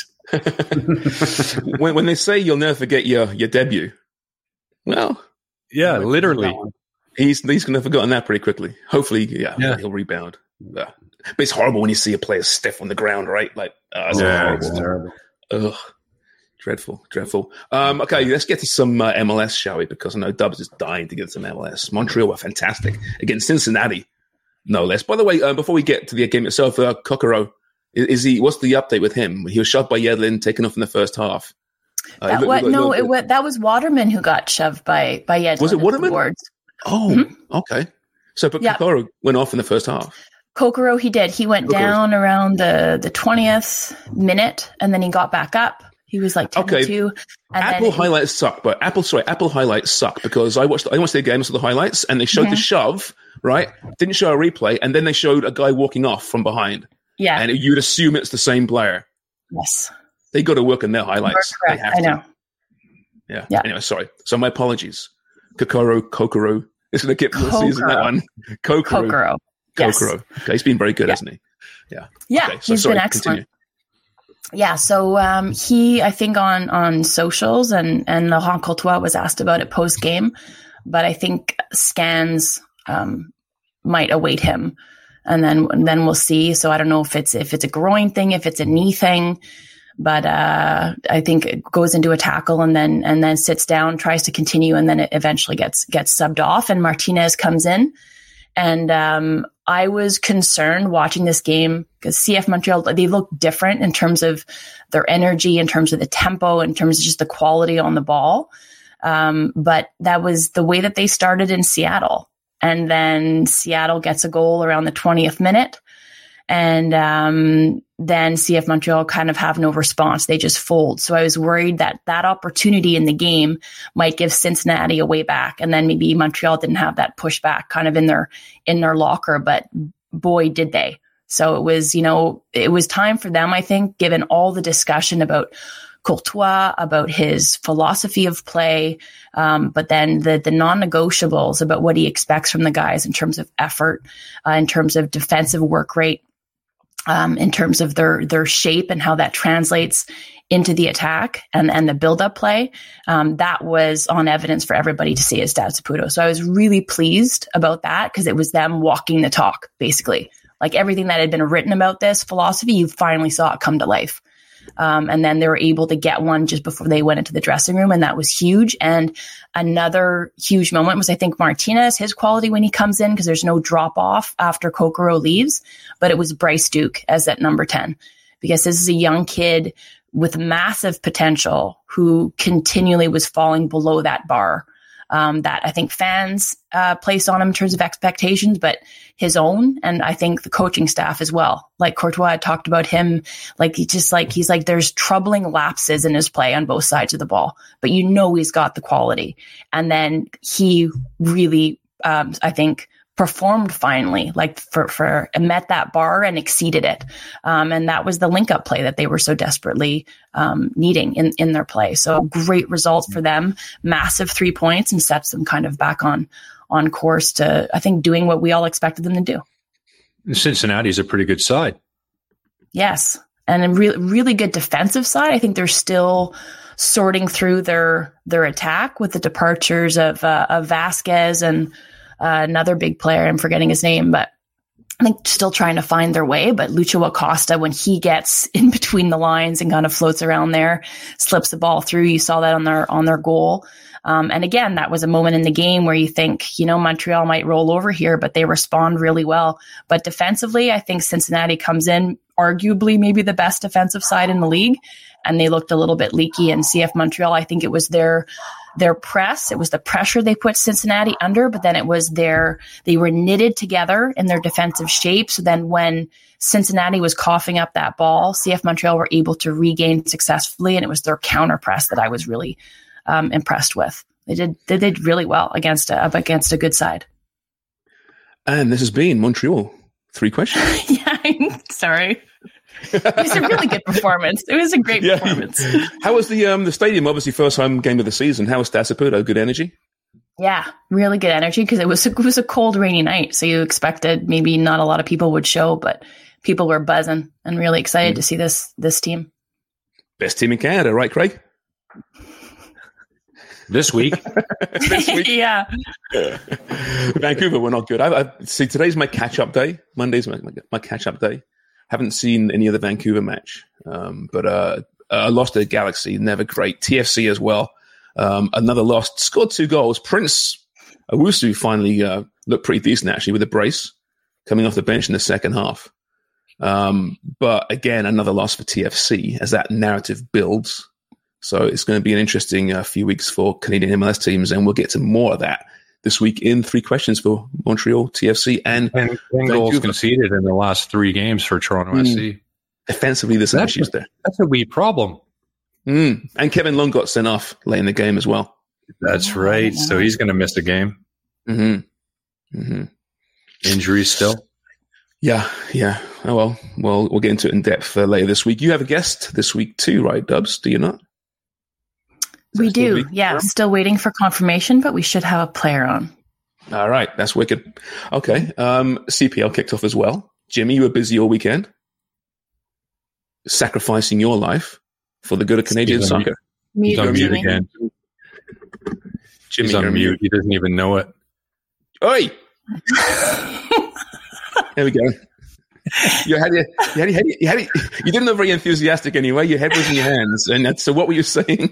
when when they say you'll never forget your your debut, well, Yeah, literally. he's he's gonna have forgotten that pretty quickly. Hopefully, yeah, Yeah. he'll rebound. Yeah. But it's horrible when you see a player stiff on the ground, right? Like, uh, it's Yeah, horrible. it's terrible. Ugh. Dreadful, dreadful. Um, okay, let's get to some uh, M L S, shall we? Because I know Dubs is dying to get some M L S. Montreal were fantastic against Cincinnati, no less. By the way, uh, before we get to the game itself, uh, Kokoro, is, is he? What's the update with him? He was shoved by Yedlin, taken off in the first half. Uh, That, he looked- what, looked- no, looked- it wa- that was Waterman who got shoved by by Yedlin. Was it at the Waterman? boards. Oh, okay. So, but Yeah. Kokoro went off in the first half. Kokoro, he did. He went Kokoro's- down around the the twentieth minute, and then he got back up. He was like ten Okay. to two. And Apple then highlights suck, but Apple, sorry, Apple highlights suck because I watched, I watched the game, saw the highlights, and they showed the Mhm. shove, right? Didn't show a replay, and then they showed a guy walking off from behind, yeah, and you'd assume it's the same player. yes, They got to work in their highlights. You're They correct. have I to. know. Yeah. Yeah. Anyway, sorry. So my apologies. Kokoro, Kokoro. It's going to get more season that Kokoro. one. Kokoro. Kokoro. Yes. Kokoro. Okay, he's been very good, Yeah. hasn't he? Yeah. Yeah, Okay, so he's sorry, been excellent. continue. Yeah, so um, he, I think on on socials, and and Laurent Courtois was asked about it post game, but I think scans um, might await him, and then and then we'll see. So I don't know if it's if it's a groin thing, if it's a knee thing, but uh, I think it goes into a tackle and then and then sits down, tries to continue, and then it eventually gets gets subbed off, and Martinez comes in. And um, I was concerned watching this game because C F Montreal, they look different in terms of their energy, in terms of the tempo, in terms of just the quality on the ball. Um, but that was the way that they started in Seattle. And then Seattle gets a goal around the twentieth minute. And um, then C F Montreal kind of have no response. They just fold. So I was worried that that opportunity in the game might give Cincinnati a way back. And then maybe Montreal didn't have that pushback kind of in their, in their locker, but boy, did they. So it was, you know, it was time for them, I think, given all the discussion about Courtois, about his philosophy of play, um, but then the the non-negotiables about what he expects from the guys in terms of effort, uh, in terms of defensive work rate, um, in terms of their their shape and how that translates into the attack and, and the build-up play. Um, that was on evidence for everybody to see as Dad Saputo. So I was really pleased about that because it was them walking the talk, basically. Like everything that had been written about this philosophy, you finally saw it come to life. Um, and then they were able to get one just before they went into the dressing room. And that was huge. And another huge moment was, I think, Martinez, his quality when he comes in, because there's no drop off after Kokoro leaves, but it was Bryce Duke as at number ten, because this is a young kid with massive potential who continually was falling below that bar. Um, that I think fans uh, place on him in terms of expectations, but his own, and I think the coaching staff as well. Like Courtois had talked about him, like he just like he's like there's troubling lapses in his play on both sides of the ball, but you know he's got the quality. And then he really, um, I think, performed finally, like for for met that bar and exceeded it. Um, and that was the link up play that they were so desperately um, needing in, in their play. So great results for them, massive three points, and sets them kind of back on on course to, I think, doing what we all expected them to do. Cincinnati's a pretty good side. Yes. And a really, really good defensive side. I think they're still sorting through their their attack with the departures of uh, of Vasquez and Uh, another big player, I'm forgetting his name, but I think still trying to find their way. But Lucho Acosta, when he gets in between the lines and kind of floats around there, slips the ball through. You saw that on their on their goal. Um, and again, that was a moment in the game where you think, you know, Montreal might roll over here, but they respond really well. But defensively, I think Cincinnati comes in arguably maybe the best defensive side in the league, and they looked a little bit leaky. And C F Montreal, I think it was their their press. It was the pressure they put Cincinnati under, but then it was their, they were knitted together in their defensive shape. So then when Cincinnati was coughing up that ball, C F Montreal were able to regain successfully. And it was their counter press that I was really um, impressed with. They did, they did really well against a, against a good side. And this has been Montreal. Three questions. Yeah, I'm sorry. It was a really good performance. It was a great yeah. performance. How was the um the stadium? Obviously, first home game of the season. How was Dad Saputo? Good energy? Yeah, really good energy because it was it was a cold, rainy night. So you expected maybe not a lot of people would show, but people were buzzing and really excited mm. to see this this team. Best team in Canada, right, Craig? This week, this week, yeah. yeah. Vancouver were not good. I, I see. Today's my catch up day. Monday's my, my catch up day. Haven't seen any of the Vancouver match, um, but uh, I lost to Galaxy. Never great. T F C as well. Um, another loss. Scored two goals. Prince Owusu finally uh, looked pretty decent actually with a brace coming off the bench in the second half. Um, but again, another loss for T F C as that narrative builds. So it's going to be an interesting uh, few weeks for Canadian M L S teams, and we'll get to more of that this week in three questions for Montreal, T F C, and ten goals conceded in the last three games for Toronto mm. F C. Defensively, there's some that's issues a, there. That's a wee problem. Mm. And Kevin Long got sent off late in the game as well. That's right. So he's going to miss a game. Mm-hmm. Mm-hmm. Injuries still. Yeah, yeah. Oh well, well, we'll get into it in depth uh, later this week. You have a guest this week too, right, Dubs? Do you not? We do, yeah. Still waiting for confirmation, but we should have a player on. All right, that's wicked. Okay, um, C P L kicked off as well. Jimmy, you were busy all weekend, sacrificing your life for the good of Canadian He's soccer. Mute, He's on mute Jimmy. again. Jimmy, He's on mute. mute. He doesn't even know it. Oi! There we go. You had, your, you, had, you, had, you, had, you didn't look very enthusiastic anyway. Your head was in your hands. And that's, so what were you saying?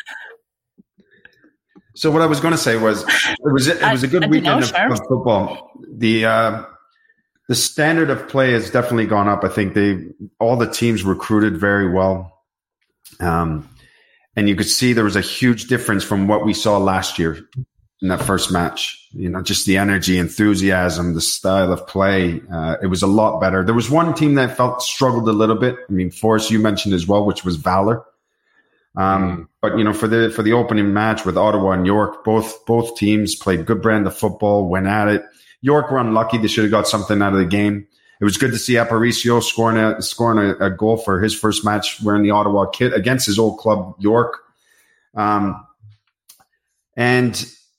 So what I was going to say was it was it was a good weekend of, of football. The uh, the standard of play has definitely gone up. I think they all the teams recruited very well, um, and you could see there was a huge difference from what we saw last year. in that first match. You know, just the energy, enthusiasm, the style of play. Uh, it was a lot better. There was one team that felt struggled a little bit. I mean, Forrest, you mentioned as well, which was Valor. Um, mm. But, you know, for the for the opening match with Ottawa and York, both both teams played good brand of football, went at it. York were unlucky. They should have got something out of the game. It was good to see Aparicio scoring a scoring a, a goal for his first match wearing the Ottawa kit against his old club, York. Um, and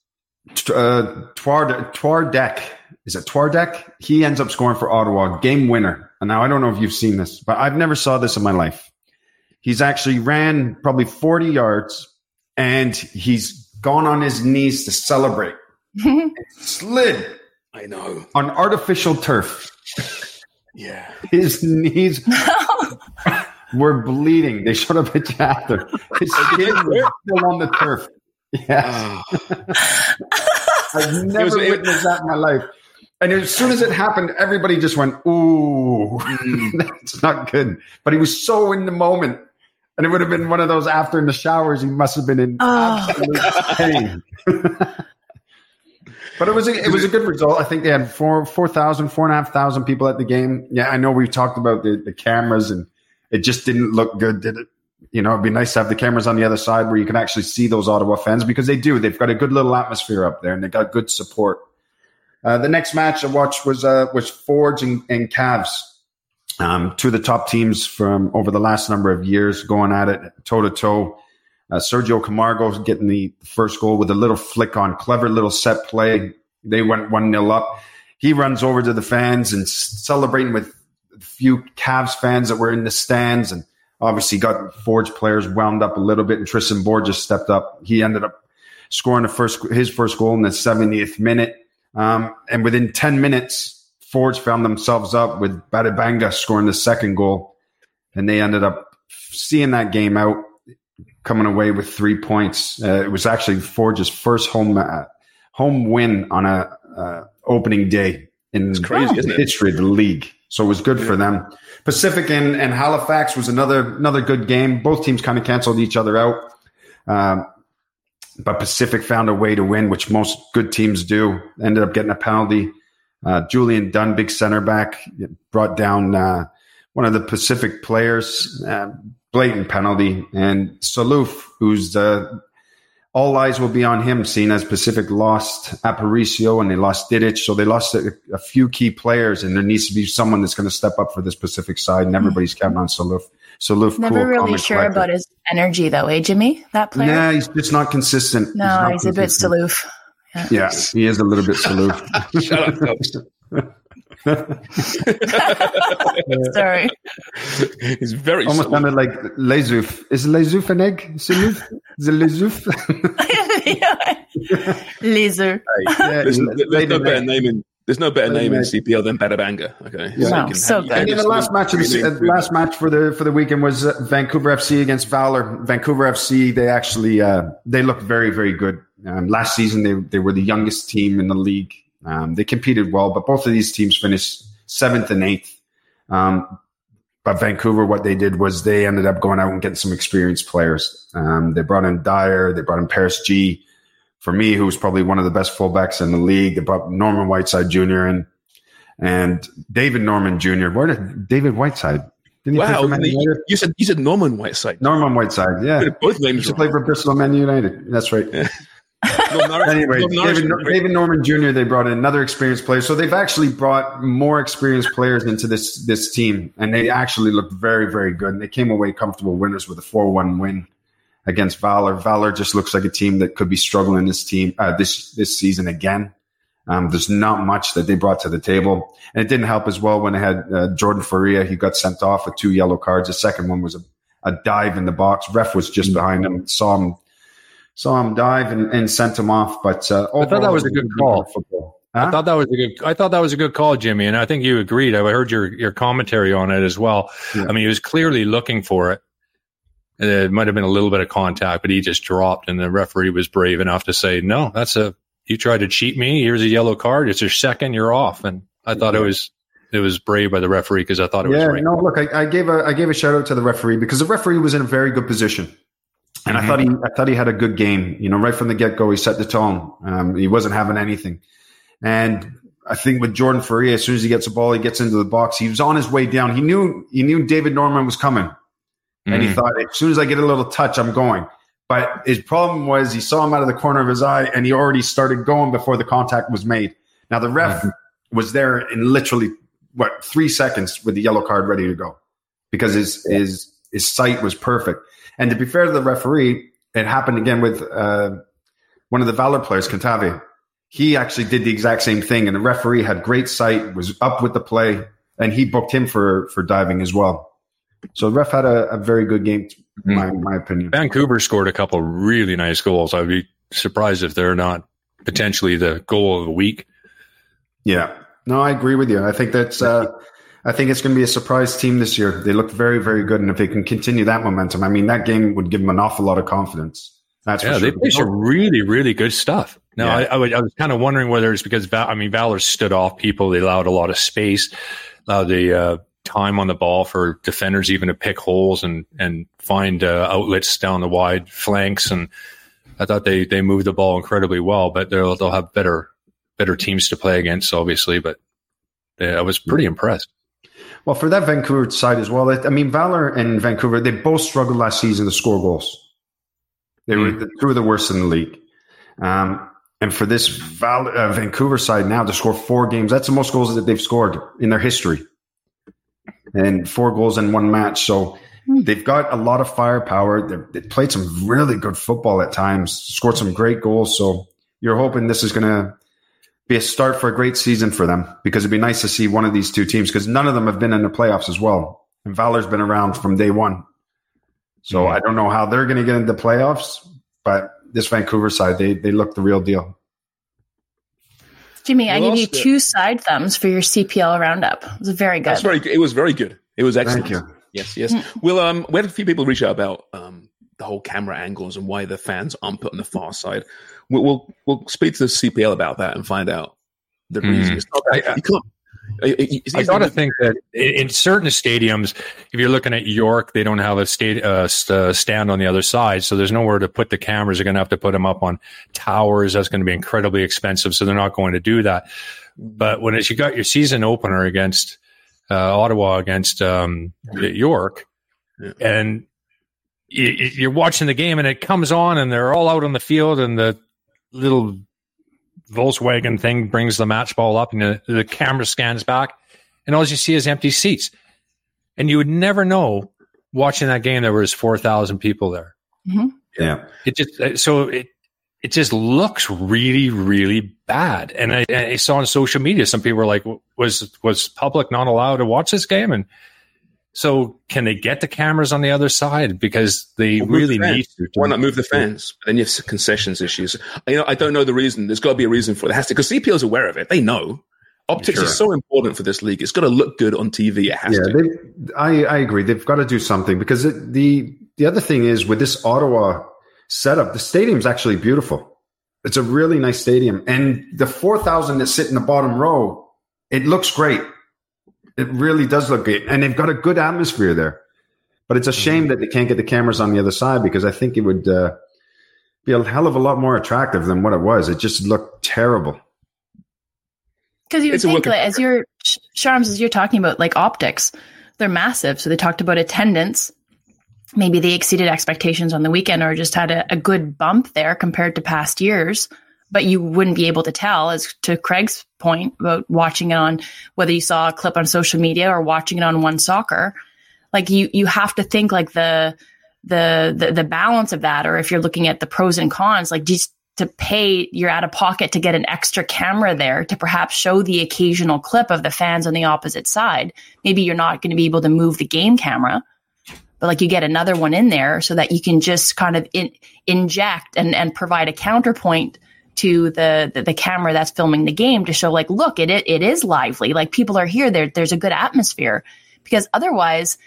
uh, Twardek, is it Twardek? He ends up scoring for Ottawa, game winner. And now I don't know if you've seen this, but I've never saw this in my life. He's actually ran probably forty yards, and he's gone on his knees to celebrate. Slid. I know. On artificial turf. Yeah. His knees were bleeding. They showed a picture after. His skin was still on the turf. Yeah. I've never witnessed that in my life. And as soon as it happened, everybody just went, ooh, that's not good. But he was so in the moment. And it would have been one of those after in the showers. He must have been in oh. absolute pain. But it was a, it was a good result. I think they had four four thousand, four and a half thousand people at the game. Yeah, I know we talked about the, the cameras, and it just didn't look good, did it? You know, it'd be nice to have the cameras on the other side where you can actually see those Ottawa fans, because they do. They've got a good little atmosphere up there, and they got good support. Uh, the next match I watched was uh, was Forge and, and Cavs, um, two of the top teams from over the last number of years, going at it toe to toe. Uh, Sergio Camargo getting the first goal with a little flick on, clever little set play. They went one nil up. He runs over to the fans and celebrating with a few Cavs fans that were in the stands, and obviously got Forge players wound up a little bit. And Tristan Borges stepped up. He ended up scoring the first his first goal in the seventieth minute. Um, and within ten minutes, Forge found themselves up with Badabanga scoring the second goal. And they ended up seeing that game out, coming away with three points. Uh, it was actually Forge's first home uh, home win on a uh, opening day in crazy, the history of the league. So it was good yeah. for them. Pacific and, and Halifax was another another good game. Both teams kind of canceled each other out. Um, but Pacific found a way to win, which most good teams do. Ended up getting a penalty. Uh, Julian Dunn, big center back, brought down uh, one of the Pacific players. Uh, blatant penalty. And Salouf, who's the all eyes will be on him, seeing as Pacific lost Aparicio and they lost Didic. So they lost a, a few key players, and there needs to be someone that's going to step up for this Pacific side, and everybody's counting on Salouf. Salouf, Never cool, really sure collector. About his energy, though, eh, Jimmy? That player? Yeah, he's just not consistent. No, he's, he's a bit Salouf. Yeah. yeah, he is a little bit Salouf. Shut up, folks. Sorry. He's very almost sounded like Lezouf. Is Lezouf an egg? Salouf? Is it Lezouf? Laser. Yeah, there's, there's no better name in there's no better name in C P L than Badabanga. Okay, yeah. so, no, so good. And then the last match of the uh, last match for the for the weekend was uh, Vancouver F C against Valor. Vancouver F C, they actually uh, they looked very very good. Um, last season they they were the youngest team in the league. Um, they competed well, but both of these teams finished seventh and eighth. Um, but Vancouver, what they did was they ended up going out and getting some experienced players. Um, they brought in Dyer, they brought in Paris G. For me, who was probably one of the best fullbacks in the league. They brought Norman Whiteside Junior in, and David Norman Junior Where did David Whiteside? Didn't he wow, play for Man you, United? you said you said Norman Whiteside. Norman Whiteside, yeah. Both names. He played for Bristol Man United. That's right. Yeah. Anyway, David, David Norman Junior They brought in another experienced player, so they've actually brought more experienced players into this this team, and they actually looked very, very good. And they came away comfortable winners with a four one win against Valor. Valor just looks like a team that could be struggling this team uh, this this season again. Um, there's not much that they brought to the table, and it didn't help as well when they had uh, Jordan Faria. He got sent off with two yellow cards. The second one was a, a dive in the box. Ref was just behind him, saw him. Saw him dive and, and sent him off, but uh, I thought that was a good call. Huh? I thought that was a good. I thought that was a good call, Jimmy, and I think you agreed. I heard your your commentary on it as well. Yeah. I mean, he was clearly looking for it. It might have been a little bit of contact, but he just dropped, and the referee was brave enough to say, "No, that's a you tried to cheat me. Here's a yellow card. It's your second. You're off." And I thought yeah. it was it was brave by the referee because I thought it yeah, was right. No, look, I, I gave a I gave a shout out to the referee because the referee was in a very good position. And Mm-hmm. I thought he, I thought he had a good game. You know, right from the get go, he set the tone. Um, he wasn't having anything. And I think with Jordan Faria, as soon as he gets the ball, he gets into the box. He was on his way down. He knew, he knew David Norman was coming. Mm-hmm. And he thought, as soon as I get a little touch, I'm going. But his problem was he saw him out of the corner of his eye and he already started going before the contact was made. Now the ref mm-hmm. was there in literally what, three seconds with the yellow card ready to go because his, his, his sight was perfect. And to be fair to the referee, it happened again with uh, one of the Valor players, Cantavia. He actually did the exact same thing, and the referee had great sight, was up with the play, and he booked him for for diving as well. So the ref had a, a very good game, in my, my opinion. Vancouver scored a couple really nice goals. I'd be surprised if they're not potentially the goal of the week. Yeah. No, I agree with you. I think that's uh, I think it's going to be a surprise team this year. They look very, very good. And if they can continue that momentum, I mean, that game would give them an awful lot of confidence. That's yeah, for sure. they play some really, really good stuff. Now, yeah. I, I, would, I was kind of wondering whether it's because, Val, I mean, Valor stood off people. They allowed a lot of space, allowed the uh, time on the ball for defenders even to pick holes and, and find uh, outlets down the wide flanks. And I thought they, they moved the ball incredibly well, but they'll, they'll have better, better teams to play against, obviously. But they, I was pretty impressed. Well, for that Vancouver side as well, I mean, Valor and Vancouver, they both struggled last season to score goals. They were mm. two of the worst in the league. Um, and for this Val, uh, Vancouver side now to score four games, that's the most goals that they've scored in their history. And four goals in one match. So mm. they've got a lot of firepower. They've, they've played some really good football at times, scored some great goals. So you're hoping this is going to be a start for a great season for them, because it'd be nice to see one of these two teams, because none of them have been in the playoffs as well. And Valor's been around from day one. So mm-hmm. I don't know how they're going to get into the playoffs, but this Vancouver side, they they look the real deal. Jimmy, well, I give you two side thumbs for your C P L roundup. It was very good. That's very good. It was very good. It was excellent. Thank you. Yes, yes. Mm-hmm. Well, um, we had a few people reach out about um, the whole camera angles and why the fans aren't put on the far side. We'll we'll, we'll speak to the C P L about that and find out the mm. reason. It's not that, I, you can't. It's I got to think that in certain stadiums, if you're looking at York, they don't have a sta- uh, st- stand on the other side, so there's nowhere to put the cameras. They're going to have to put them up on towers. That's going to be incredibly expensive, so they're not going to do that. But when it's, you got your season opener against uh, Ottawa against um, York, yeah. and you, you're watching the game, and it comes on, and they're all out on the field, and the little Volkswagen thing brings the match ball up, and the, the camera scans back, and all you see is empty seats. And you would never know watching that game there was four thousand people there. Mm-hmm. Yeah, it just so it it just looks really, really bad. And I, I saw on social media some people were like, "Was was public not allowed to watch this game?" And so, can they get the cameras on the other side, because they well, really the need to? Why not move the fans? But then you have concessions issues. You know, I don't know the reason. There's got to be a reason for it. It has to, because C P L is aware of it. They know optics sure. is so important for this league. It's got to look good on T V. It has yeah, to. They, I I agree. They've got to do something, because it, the the other thing is with this Ottawa setup, the stadium's actually beautiful. It's a really nice stadium, and the four thousand that sit in the bottom row, it looks great. It really does look great, and they've got a good atmosphere there. But it's a shame that they can't get the cameras on the other side, because I think it would uh, be a hell of a lot more attractive than what it was. It just looked terrible. Because you would think, like, as you're, Sharms, as you're talking about, like, optics, they're massive. So they talked about attendance. Maybe they exceeded expectations on the weekend, or just had a, a good bump there compared to past years. But you wouldn't be able to tell, as to Craig's point about watching it on, whether you saw a clip on social media or watching it on One Soccer. Like, you, you have to think, like, the, the, the, the balance of that, or if you're looking at the pros and cons, like, just to pay, you're out of pocket to get an extra camera there to perhaps show the occasional clip of the fans on the opposite side. Maybe you're not going to be able to move the game camera, but, like, you get another one in there so that you can just kind of in, inject and, and provide a counterpoint to the, the the camera that's filming the game, to show, like, look, it it is lively. Like, people are here. There, there's a good atmosphere. Because otherwise,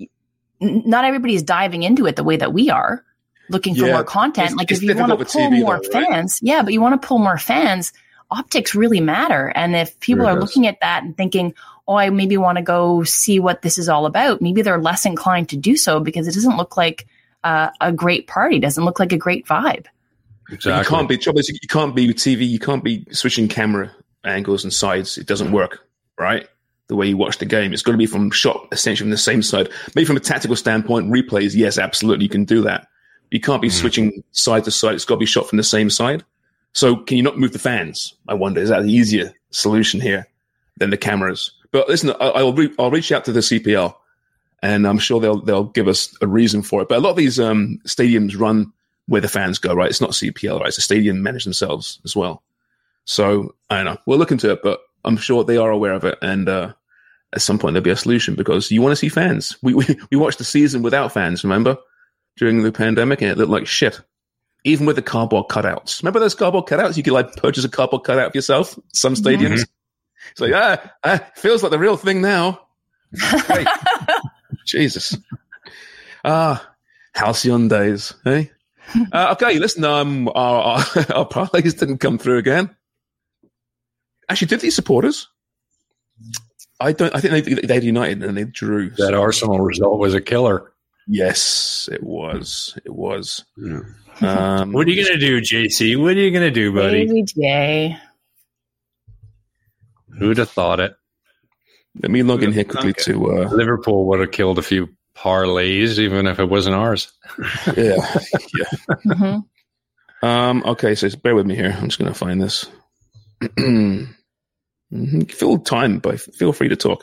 n- not everybody's diving into it the way that we are, looking for yeah, more content. it's, like, it's if you want to pull T V more though, fans, right? yeah, but you want to pull more fans, optics really matter. And if people Sure are does. looking at that and thinking, oh, I maybe want to go see what this is all about, maybe they're less inclined to do so, because it doesn't look like uh, a great party. Doesn't look like a great vibe. Exactly. You can't be trouble is you can't be T V. You can't be switching camera angles and sides. It doesn't work, right? The way you watch the game, it's got to be from shot essentially from the same side. Maybe from a tactical standpoint, replays, yes, absolutely, you can do that. You can't be mm. switching side to side. It's got to be shot from the same side. So can you not move the fans? I wonder, is that the easier solution here than the cameras? But listen, I, I'll re- I'll reach out to the C P L, and I'm sure they'll they'll give us a reason for it. But a lot of these um, stadiums run where the fans go, right? It's not C P L, right? It's a stadium managed themselves as well. So I don't know. We'll look into it, but I'm sure they are aware of it, and uh, at some point there'll be a solution because you want to see fans. We, we we watched the season without fans, remember, during the pandemic, and it looked like shit. Even with the cardboard cutouts. Remember those cardboard cutouts? You could like purchase a cardboard cutout for yourself. Some stadiums. Mm-hmm. It's like ah, ah, feels like the real thing now. Jesus. Ah, halcyon days, hey. Uh, okay, listen. Um, our our, our parlays didn't come through again. Actually, did these supporters? I don't. I think they they had United and they drew. That so. Arsenal result was a killer. Yes, it was. It was. Yeah. Um, what are you gonna do, J C? What are you gonna do, buddy? Baby J. Who'd have thought it? Let me log in here quickly to uh, Liverpool would have killed a few parlays, even if it wasn't ours. Yeah, yeah. Mm-hmm. Um. Okay, so bear with me here. I'm just gonna find this. mm-hmm. Fill time, but feel free to talk.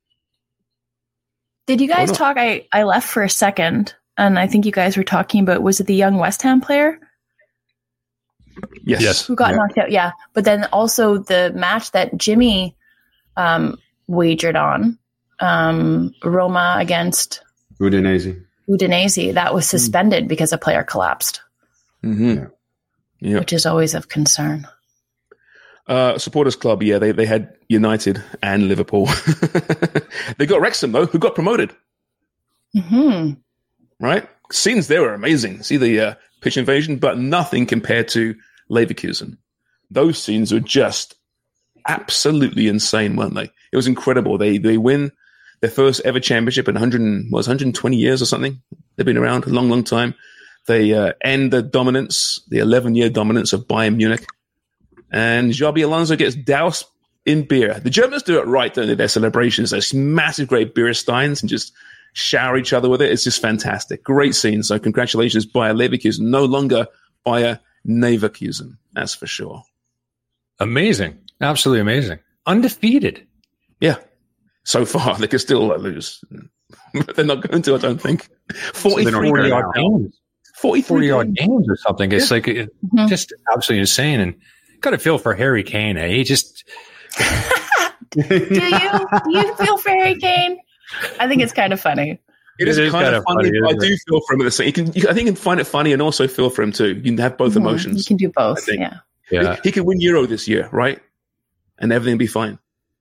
Did you guys talk? I, I left for a second, and I think you guys were talking about, was it the young West Ham player? Yes. yes. Who got yeah. knocked out? Yeah. But then also the match that Jimmy um, wagered on, um, Roma against Udinese. Udinese, that was suspended mm. because a player collapsed. Mm-hmm. Yeah. Yep. Which is always of concern. Uh, supporters club, yeah, they, they had United and Liverpool. They got Wrexham, though, who got promoted. Mm-hmm. Right? Scenes there were amazing. See the uh, pitch invasion, but nothing compared to Leverkusen. Those scenes were just absolutely insane, weren't they? It was incredible. They they win their first ever championship in one hundred, was one hundred twenty years or something. They've been around a long, long time. They uh, end the dominance, the eleven-year dominance of Bayern Munich. And Xabi Alonso gets doused in beer. The Germans do it right, don't they? Their celebrations, those massive, great beer steins, and just shower each other with it. It's just fantastic. Great scene. So congratulations, Bayer Leverkusen. No longer Bayer Leverkusen, that's for sure. Amazing. Absolutely amazing. Undefeated. Yeah. So far, they could still lose. But they're not going to, I don't think. forty-three odd games. forty odd games or something. It's yeah. like it, mm-hmm. just absolutely insane. And got to feel for Harry Kane. Eh? He just. do you? Do you feel for Harry Kane? I think it's kind of funny. It is, it is kind, kind of funny. funny I do it? feel for him at the same. You can, you, I think you can find it funny and also feel for him too. You can have both mm-hmm. emotions. You can do both. Yeah. Yeah. He, he could win Euro this year, right? And everything will be fine.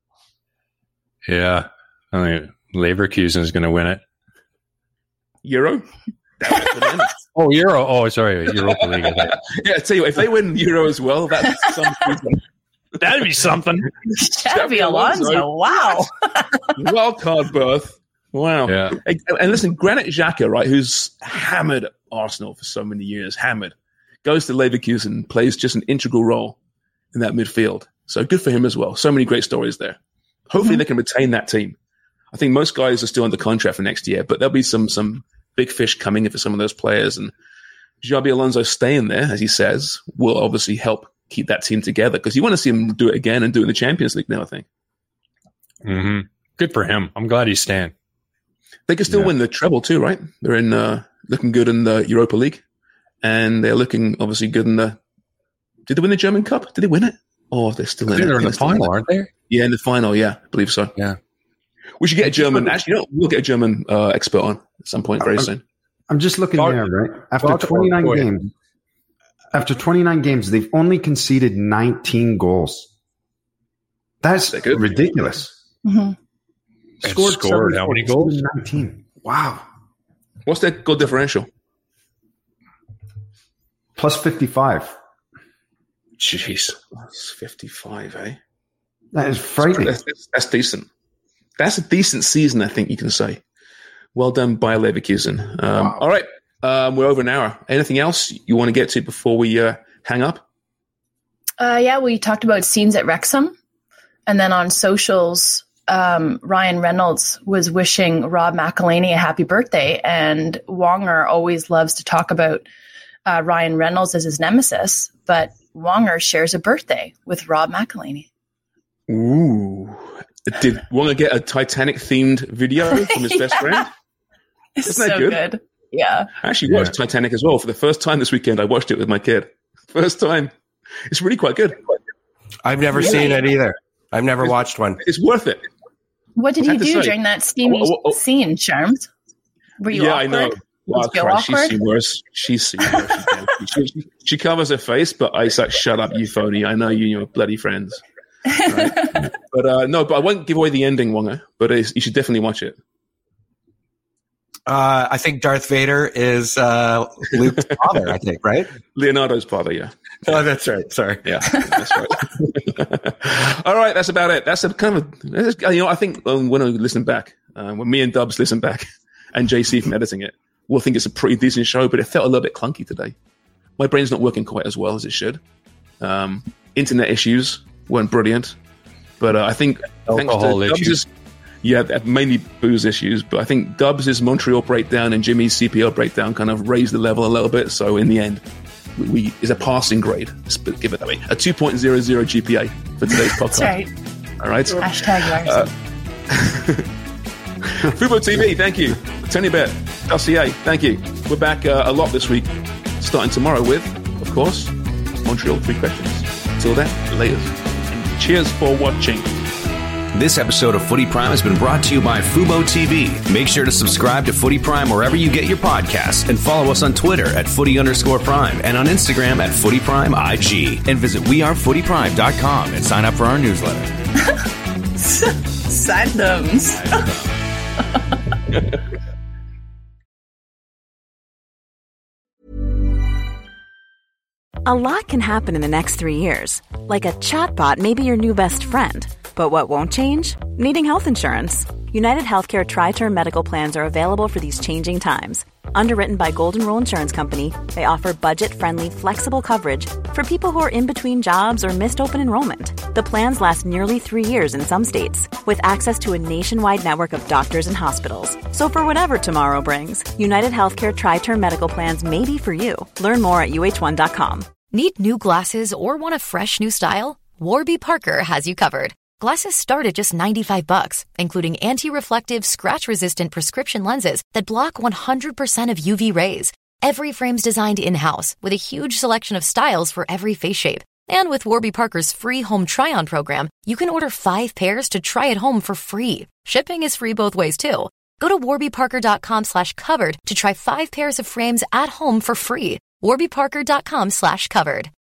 Yeah. I mean, Leverkusen is going to win it. Euro? oh, Euro. Oh, sorry. Europa League. Yeah, I tell you what, if they win Euro as well, that's something. That'd be something. Xabi Alonso. Wow. Wild card berth. Wow. Yeah. And, and listen, Granit Xhaka, right, who's hammered Arsenal for so many years, hammered, goes to Leverkusen, plays just an integral role in that midfield. So good for him as well. So many great stories there. Hopefully mm-hmm. they can retain that team. I think most guys are still under contract for next year, but there'll be some some big fish coming in for some of those players. And Xabi Alonso staying there, as he says, will obviously help keep that team together because you want to see him do it again and do it in the Champions League now, I think. Mm-hmm. Good for him. I'm glad he's staying. They can still yeah. win the treble too, right? They're in uh, looking good in the Europa League. And they're looking obviously good in the... Did they win the German Cup? Did they win it? Oh, they're still in it. They're in the final, aren't they? Yeah, in the final, yeah. I believe so. Yeah. We should get a German... Actually, you know, we'll get a German uh, expert on at some point very I'm, soon. I'm just looking Talk, there, right? After twenty-nine games, after twenty-nine games, they've only conceded nineteen goals. That's ridiculous. Mm-hmm. Scored, scored how many goals? nineteen. Wow. What's their goal differential? Plus fifty-five. Jeez. That's fifty-five, eh? That is frightening. That's, that's, that's decent. That's a decent season, I think you can say. Well done by Leverkusen. Um, wow. All right. Um, we're over an hour. Anything else you want to get to before we uh, hang up? Uh, yeah, we talked about scenes at Wrexham. And then on socials, um, Ryan Reynolds was wishing Rob McElhenney a happy birthday. And Wonger always loves to talk about uh, Ryan Reynolds as his nemesis. But Wonger shares a birthday with Rob McElhenney. Ooh. Did Wonger get a Titanic-themed video from his yeah. best friend? It's Isn't that so good? good. Yeah. I actually watched yeah. Titanic as well for the first time this weekend. I watched it with my kid. First time. It's really quite good. I've never really? seen it either. I've never it's, watched one. It's worth it. What did he do during that steamy oh, oh, oh. scene, Charms? Were you yeah, awkward? I know. Wow, Christ, she's seen worse. She's seen worse. she, she, she covers her face, but I like, shut up, you phony. I know you and your bloody friends. Right? but uh, no, but I won't give away the ending, Wonger, but you should definitely watch it. Uh, I think Darth Vader is uh, Luke's father, I think, right? Leonardo's father, yeah. Oh, that's right. Sorry. Yeah, that's right. All right, that's about it. That's a kind of, you know, I think um, when I listen back, uh, when me and Dubs listen back, and J C from editing it, we'll think it's a pretty decent show, but it felt a little bit clunky today. My brain's not working quite as well as it should. Um, internet issues weren't brilliant, but uh, I think alcohol thanks to issues. Dubs' Yeah, mainly booze issues, but I think Dubs' Montreal breakdown and Jimmy's C P L breakdown kind of raised the level a little bit. So in the end, we, we is a passing grade. Let's give it that way. A two point oh oh G P A for today's podcast. That's right. All right. Hashtag uh, Fubo T V, thank you. Tony Bet, L C A, thank you. We're back uh, a lot this week, starting tomorrow with, of course, Montreal Three Questions. Till then, later. And cheers for watching. This episode of Footy Prime has been brought to you by Fubo T V. Make sure to subscribe to Footy Prime wherever you get your podcasts and follow us on Twitter at footy underscore prime and on Instagram at Footy Prime I G. And visit we are footy prime dot com and sign up for our newsletter. Send them. A lot can happen in the next three years. Like a chatbot may be your new best friend. But what won't change? Needing health insurance. United Healthcare Tri-Term Medical Plans are available for these changing times. Underwritten by Golden Rule Insurance Company, they offer budget-friendly, flexible coverage for people who are in between jobs or missed open enrollment. The plans last nearly three years in some states, with access to a nationwide network of doctors and hospitals. So for whatever tomorrow brings, United Healthcare Tri-Term Medical Plans may be for you. Learn more at U H one dot com. Need new glasses or want a fresh new style? Warby Parker has you covered. Glasses start at just ninety-five bucks, including anti-reflective, scratch-resistant prescription lenses that block one hundred percent of U V rays. Every frame's designed in-house with a huge selection of styles for every face shape. And with Warby Parker's free home try-on program, you can order five pairs to try at home for free. Shipping is free both ways, too. Go to warby parker dot com slash covered to try five pairs of frames at home for free. warby parker dot com slash covered.